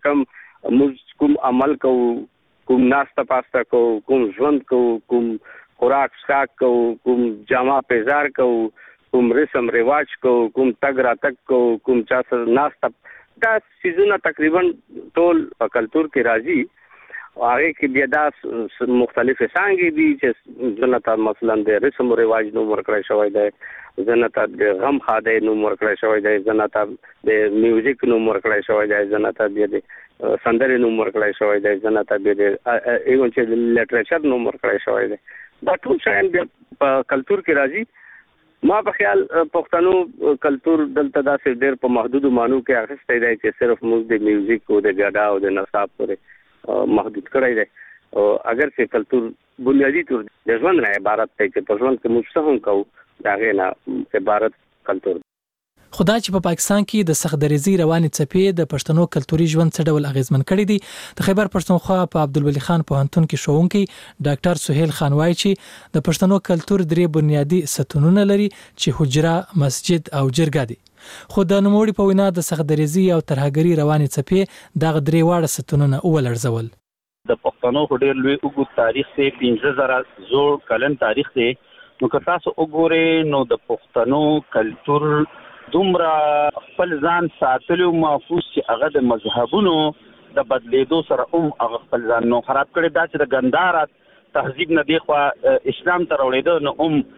کوم عمل کوم ناسته پاسته کوم ژوند کوم خوراک څښاک کوم جامه پیزار کوم رسم رواج کوم تګ راتګ کوم چا سره ناسته، دا سيزونه تقریبا ټول په کلچر کې راځي. هغه کې بیا د مختلفې څانګې دي چې ځنه مثلا د رسم رواج نوم ورکړی شوی دی، ځنه ته د غم خاده نوم ورکړی شوی دی، ځنه ته د میوزیک نوم ورکړی شوی دی، ځنه ته د سندرې نوم ورکړی شوی دی، ځنه ته د ایون چې لټریچر نوم ورکړی شوی دی. دا ټول شیان په کلچر کې راځي. ما په خیال پښتنو کلچر دلته داسې ډېر په محدود مانو کې اخیستی دی چې صرف موږ د میوزیک او د ګډا او د نصاب پورې محدود کړی دی. اگر چې کلچر بنیادی طور د ژوند نه عبارت دی چې په ژوند کې موږ څه هم کوو دا غي نه عبارت کلچر. خدای چې په پاکستان کې د سختریزي رواني څپې د پښتنو کلچري ژوند څه ډول اغیزمن کړي دي. د خیبر پښتونخوا په عبدالولي خان پوهنتون کې ښوونکي ډاکټر سهیل خان وایي چې د پښتنو کلچر درې بنیادی ستونونه لري چې حجره، مسجد او جرګه دي. خو د نوموړي په وینا د سختریزي او ترهګري رواني څپې دغه درې واړه ستونونه ولړزول. د پښتنو ډېر لوی اوږد تاریخ دی، 15000 زوړ کلن تاریخ دی. نو که تاسو وګورئ نو د پښتنو کلچر دومره خپل ځان ساتلو محفوظ چې هغه د مذهبونو د بدلیدو سره هغه خپل ځان نو خراب کړي. دا چې د ګندهارا تهذیب نه دی خو اسلام ته راوړېده نو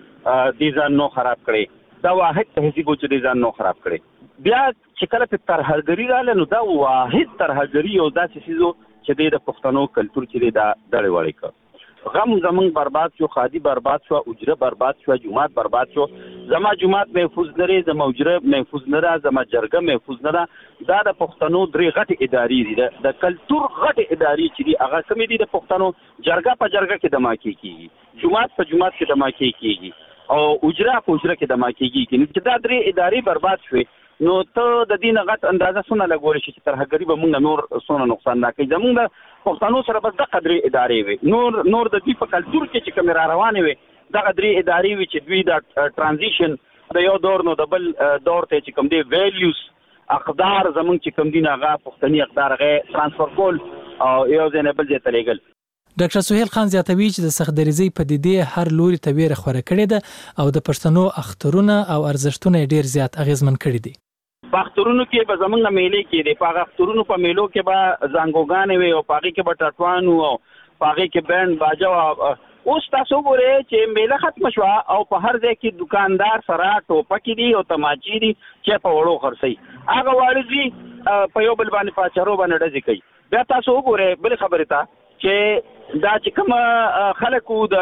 دې ځان نو خراب کړي. دا واحد تهذیب چې دې ځان نو خراب کړي. بیا چې کله په ترهګری رااله نو دا واحد ترهګری او داسې شیزو چې د پښتنو کلچر چې دا ډېر وړي کړ. غم زمون برباد شو، خادي برباد شو، اجره برباد شو، جمعات برباد شو. زما جمعات محفوظ لري، زما اجره محفوظ لري، زما جرګه محفوظ لري. دا د پښتنو درې غټ ادارې دي. د کلچر غټ ادارې چې دي هغه کومې دي؟ د پښتنو جرګه په جرګه کې دما کیږي، جمعات په جمعات کې دما کیږي، او اجرا په اجرا کې د ماکیږي چې دا درې ادارې برباد شوي نو ته د دې نه غټ اندازه څونه لګول شي چې ترهګری به موږ نور څونه نقصان نه کوي زموږ د پښتنو سره بس د قدرې ادارې وي نور د دې په کلچر کې چې کوم را روانې وي د قدرې ادارې وي چې دوی د ترانزیشن د یو دور نو د بل دور ته چې کوم دی ویلیوز اقدار زموږ چې کوم دي هغه پښتني اقدار هغه ترانسفر کول او یو ځای نه بل ځای ته لیږل. ډاکټر سهیل خان زیاتوي چې د سختدریزۍ پدیدې هر لوري ته ویره خوره کړې ده او د پښتنو اخترونه او ارزښتونه ډیر زیات اغیزمن کړي دي. په اخترونو کې به زمونږ میلې کې دي په اخترونو په میلو کې به زنګوګانې وي او پاغي کې به ټټوان او پاغي کې بند باجا. اوس تاسو ګورئ چې میله ختم شو او په هر ځای کې دکاندار سره ټوپکې دي او تماچې دي چې په وړو خرڅي هغه واړځي په یو بل باندې پاچارو باندې ډزې کوي. بیا تاسو وګورئ بل خبره ته چې دا چې کوم خلکو د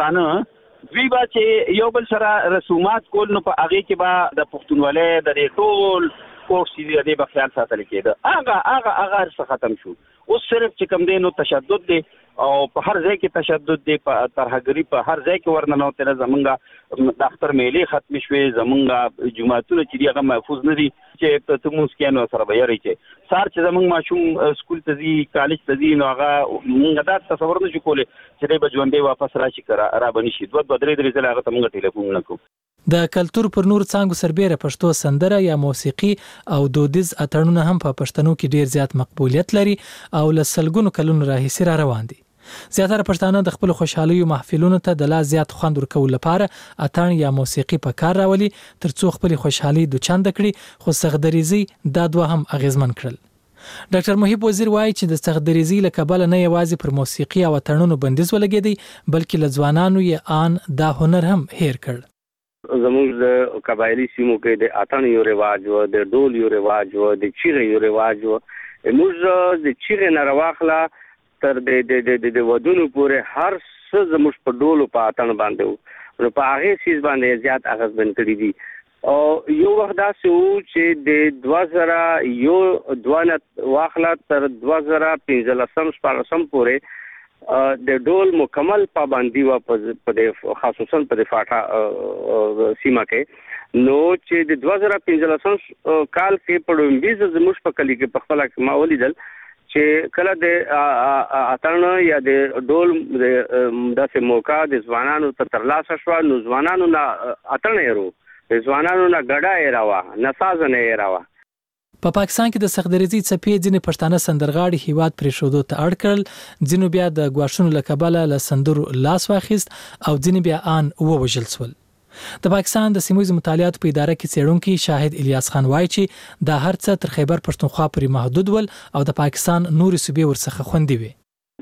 پښتانه دوی به چې یو بل سره رسومات کول نو په هغې کې به د پښتونولۍ د دې ټول کورس چې دی به خیال ساتل کېده هغه هر څه ختم شو. اوس صرف چې کوم دی نو تشدد دی او په هر ځای کې تشدد دی په ترهګري په هر ځای کې ورننوتل زمونږ د اختر میلې ختم شوې زمونږ جماعتونه چې دی هغه محفوظ نه دي چې په تموس کې نو سره به یاري چې سار چې زمونږ ماشوم سکول ته ځي کالج ته ځي نو هغه موږ دا تصور نه شو کولی چې دی به ژوندی واپس راشي را بني شي دوه درې ځله هغه ته موږ ټلیفون نه کوو. د کلتور پر نور څانګو سربېره پښتو سندره یا موسیقي او دودیز اتړونه هم په پښتنو کې ډیر زیات مقبولیت لري او له سلګونو کلونو راهیسې را روان دي. زیاتره پښتانه د خپل خوشحالي محفلونو ته د لا زیات خوند ورکول لپاره اتڼ یا موسیقي په کار راولي ترڅو خپل خوشحالي د چند کړي خو سختدریزي دا دوه هم اغیزمن کړل. ډاکټر محب وزیر وایي چې د سختدریزي له کبله نه یوازې پر موسیقي او اتڼونو بندیز ولګېدی بلکې له ځوانانو یې آن دا هنر هم هیر کړ. زموږ د قبایلی سیمو کې د اتڼ یو رواج و د ډول یو رواج و د چیغې یو رواج و موږ د چیغې نه راواخله تر د ودونو پورې هر څه زموږ په ډول په اتڼ باندې و نو په هغه سیس باندې زیات اغیزمن کړی دي او یو وخت داسې و چې د 2001 واخله تر 2015 پورې د ډول مکمل پابندي و په خصوصا په فاټا سیمه کې نو چې د 2015 کال کې په لومبیز زموږ په کلی کې په خپل ما ولیدل چې کله د اتڼ یا د ډول د داسې موقع د ځوانانو ته ترلاسه شو نو ځوانانو نه اتڼ یې د ځوانانو نه ګډه یې راوه نساز نه یې راوه. په پاکستان کې د سختدریزي څپې ځینې پښتانه سندرغاړي هیواد پرېښودو ته اړ کړل ځینو بیا د ګواښونو له کبله له سندرو لاس واخیست او ځینې بیا آن ووژل شول. د پاکستان د سیمویز مطالعات په اداره کې څېړونکي شاهد الیاس خان وایي چې دا هر څه تر خیبر پښتونخوا پورې محدود ول او د پاکستان نورې صوبې ورڅخه خوندي وي.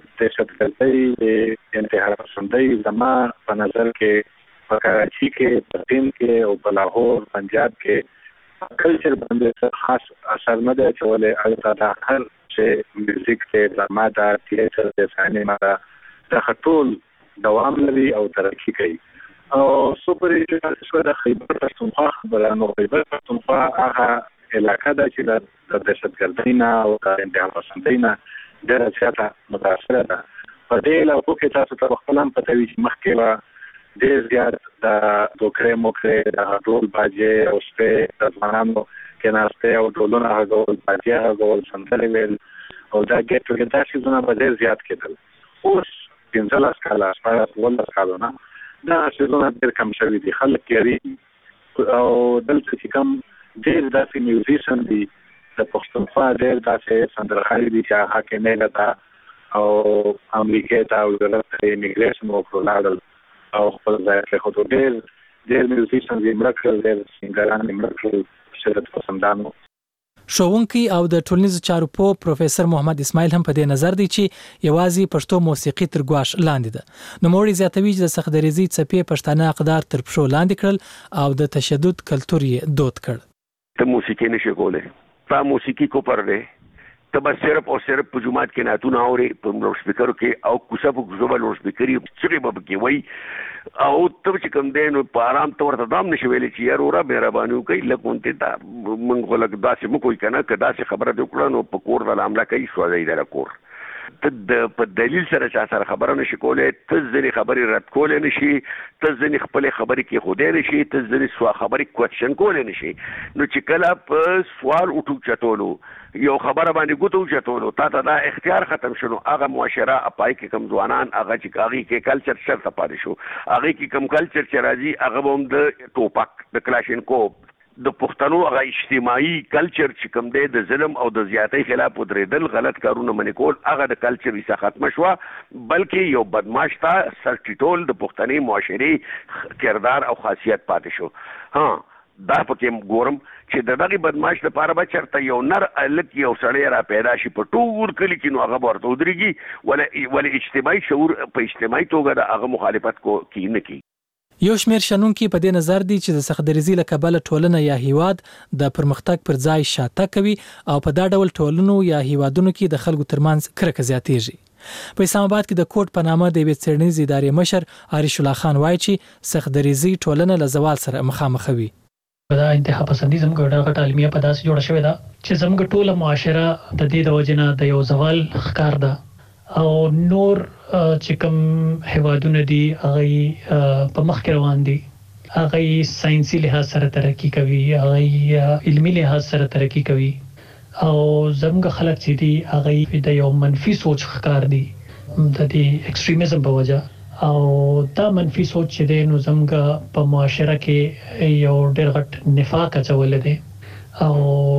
د انتحار پسندۍ زما په نظر کې په کراچي کې په سند کې او په لاهور پنجاب کې کلچر باندې خاص اثر نه دی چولې البته دا هر چې میوزیک کې ډرامه دا تیاتر د سینما دا ټول دوام لري او ترقی کوي او سپر ایجنټ شو د خیبر پښتونخوا خبرانو خیبر پښتونخوا هغه علاقه ده چې د دهشتګردۍ نه او د انتحار پسندۍ نه ډېره زیاته متاثره ده. په دې علاقو کې تاسو ته خپل هم پته وي چې مخکې ډېر زیات د ټوکرې موکرې د ډول باجې او شپې د ځوانانو کېناسته او ډولونه هغول باجې هغول سندرې ویل او دا ګټ ټوګیدر شیزونه به ډېر زیات کېدل. اوس 15 کاله شپږ کالونه دا شیزونه ډېر کم شوي دي خلک کېږي او دلته چې کم ډېر داسې میوزیشن دي د پښتونخوا ډېر داسې سندرغاړي دي چې هغه کې نه ده او امریکا ته او دلته ایمیګریشن وکړل او خپل ځای کې خو ډېر میوزیشن یې مړ کړل ډېر سینګران یې مړ کړل شدت پسندانو. ښوونکی او د ټولنیزو چارو په پروفیسور محمد اسماعیل هم په دې نظر دی چې یوازې پښتو موسیقي تر ګواښ لاندې ده. نوموړي زیاتوي چې د سختدریزي څپې پښتانه اقدار تر پښو لاندې کړل او د تشدد کلتور یې دود کړ. ته موسیقي نشي کولای په موسیقي کو پر دی ته بس صرف او صرف په جماعت کې ناتونه اوري په لوډ سپیکر کې او کوڅه په کوڅه لوډ سپیکر چې به کې وای او ته چې کوم دین په آرام تور ته دام نشي ویلې چې یار اورا مهرباني وکي لکونته تا مونږ ولک داسې مو کوی کنه که داسې خبره وکړه نو په کور د عمله کوي سوځي در کور ته په دلیل سره چا سره خبره نشي کولای، ته ځینې خبرې رد کولای نشي، ته ځینې خپلې خبرې کې خودای نشي، ته ځینې سوا خبرې کوېشن کولای نشي. نو چې کله په سوال وټو چتولو یو خبره باندې ګوتو چتولو تا ته دا اختیار ختم شونه، هغه معاشره اپای کې کم ځوانان هغه چې هغه کې کلچر شرط پاتې شو، هغه کې کم کلچر چې راځي هغه هم د ټوپک د کلاشینکوف د پښتنو هغه اجتماعي کلچر چې کوم دی د ظلم او د زیاتۍ خلاف ودرېدل، غلط کارونه منې کول، هغه د کلچر یې ختمه شوه، بلکې یو بدمعاش ته سر ټیټول د پښتني معاشري کردار او خاصیت پاتې شو. دا پکې ګورم چې د دغه بدمعاش لپاره به چېرته یو نر هلک یو سړی را پیدا شي په ټول کلي کې، نو هغه به ورته ودرېږي ولې اجتماعي شعور په اجتماعي توګه د هغه مخالفت نه کوي. یو شمېر شنونکي په دې نظر دي چې د سختدریزي له کبله ټولنه یا هیواد د پرمختګ پر ځای شاته کوي او په دا ډول ټولنو یا هیوادونو کې د خلکو ترمنځ کرکه زیاتېږي. په اسلام آباد کې د کوټ په نامه د یوې څېړنیزې ادارې مشر عارش الله خان وایي چې سختدریزي ټولنه له زوال سره مخامخ وي. دا انتها پسندي زموږ ډېره غټه عالمیه په داسې جوړه شوې ده چې زموږ ټوله معاشره د دې د وجې نه د یو زوال ښکار ده، او نور چې کوم هیوادونه دي هغه په مخ کې روان دي، هغه ساينسي لحاظ سره ترقی کوي، هغه علمي لحاظ سره ترقی کوي، او زموږ خلک چې دي هغه د یو منفي سوچ ښکار دي د دې ایکستریمزم په وجه، او دا منفي سوچ چې دی نو زموږ په معاشره کې یو ډېر غټ نفاق اچولی دی، او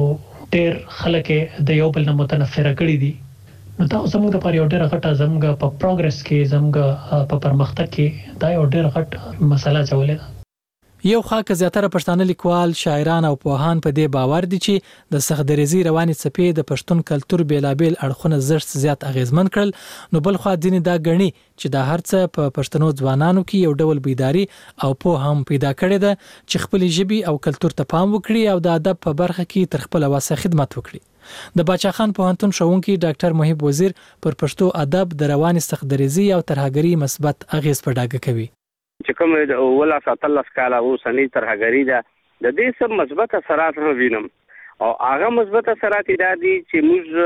ډېر خلک د یو بل نه متنفره کړي دي. نو دا زموږ لپاره یو ډېره غټه زموږ په پروګرس کې زموږ په پرمختګ کې دا یو ډېر غټ مسله اچولې ده. یو خاکه زیاتره پښتانه لیکوال، شاعران او پوهان په دې باور دي چې د سختدریزي رواني څپې د پښتون کلچر بیلابل اړخونه زړه زیات اغیزمن کړل، نو بل خو ځینې دا غني چې دا هرڅه په پښتنو ځوانانو کې یو ډول بیداری او په هم پیدا کړی ده چې خپل ژبي او کلچر ته پام وکړي او د ادب په برخه کې تر خپل واسه خدمت وکړي. د باچا خان پوهنتون ښوونکي ډاکټر محب وزیر پر پښتو ادب د رواني سختدریزي او ترهګري مثبت اغیز په ډاګه کوي. چې کوم ولا ساتل کاله اوسنی ترهګري ده د دې سم مثبت اثرات هم وینم، او هغه مثبت اثرات دي چې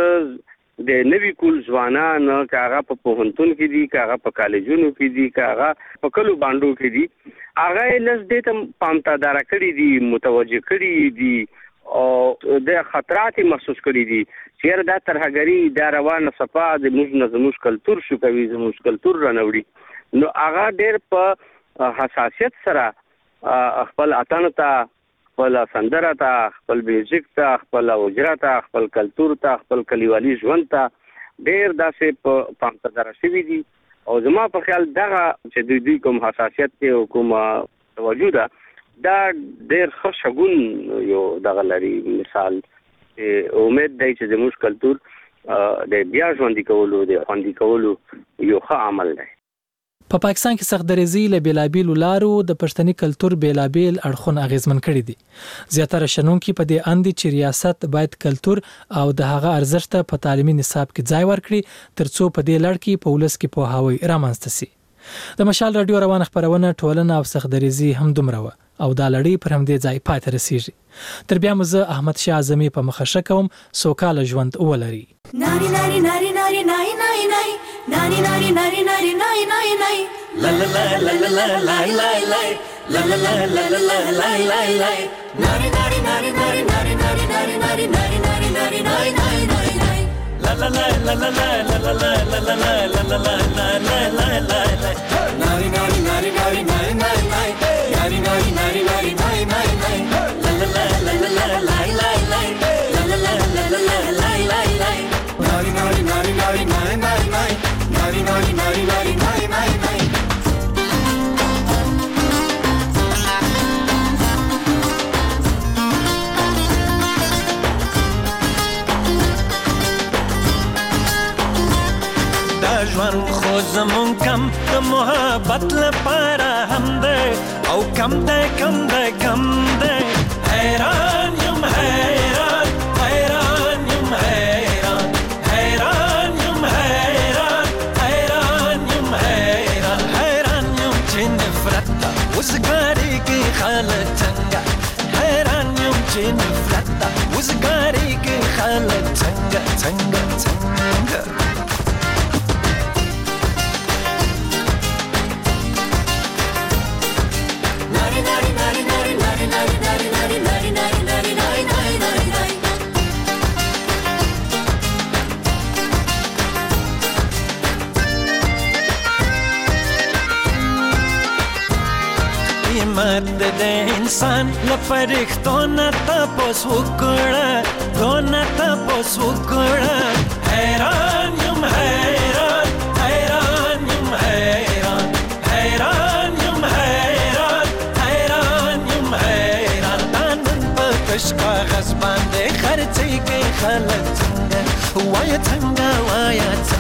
موږ د نوي کول ځوانان کاغه په پوهنتون کې دي، کاغه په کالجونو کې دي، کاغه په کلو باندو کې دي، هغه لږ دې ته پامتادار کړي دي، متوجه کړي دي، او د خطرات محسوس کړي دي چې دا ترهګري دا روانه صفه د موږ کلچر شو کوي، زموږ کلچر رانوړي. نو هغه ډېر په حساسیت سره خپل اتن ته، خپل سندره ته، خپل میوزیک ته، خپل اوجره ته، خپل کلچر ته، خپل کلیوالي ژوند ته ډېر داسې په پامتدار شوي دي. او زما په خیال دغه چې دوی کوم حساسیت کې او کوم توجه ده دا ډېر ښه شګون یو دغه لري مثال، امید دی چې زموږ کلچر د بیا ژوندي کولو د خوندي کولو یو ښه عمل دی. په پاکستان کې سختدریزي له بیلابل لارو د پښتني کلچر بیلابل اړخونه اغیزمن کړي دي. زیاتره شنونکي په دې اند چې ریاست باید کلچر او د هغه ارزښت په تعلیمي نصاب کې ځای ورکړي ترڅو په دې لړ کې په ولس کې پوهاوی رامنځته شي. د مشال رادیو روان خبرونه ټولنه او سختدریزي هم دومره و او دا لړۍ پر همدې ځای پای ته رسیږي. تر بیا مزه احمد شاه اعظمي په مخه کوم سوکاله ژوند ولري. ناری ناری ناری ناری ناری ناری ناری ناری ناری ناری ناری ناری ناری ناری لا لا لا لا لا لا لا لا لا لا لا لا لا لا لا لا لا ناری ناری ناری ناری ناری ناری ناری ناری ناری ناری ناری ناری ناری ناری لا لا لا لا لا لا لا لا لا لا لا لا لا لا لا لا لا لا ناری ناری ناری ناری ناری ناری ناری ناری ناری ناری ناری ناری ناری لا لا لا لا لا لا لا لا لا لا لا لا لا لا لا لا لا ناری ناری ناری ناری ناری ناری ناری ناری ناری ناری ناری ناری ناری ژوند خو زمون کم د محبت لپاره هم ده او کم ده کم ده کم ده حیران یم حیران حیران یم حیران حیران یم حیران حیران یم حیران حیران یم چې نفرت ته وزګاري کې خاله څنګه حیران یم چې نفرت ته وزګاري کې خاله څنګه څنګه څنګه عظمت د انسان لپاره نه تاسو وکړه دونه تاسو وکړه حیران یم حیران حیران یم حیران حیران یم حیران حیران یم حیران نن په کش کاغذ باندې خرڅي کې خلک څنګه وای څنګه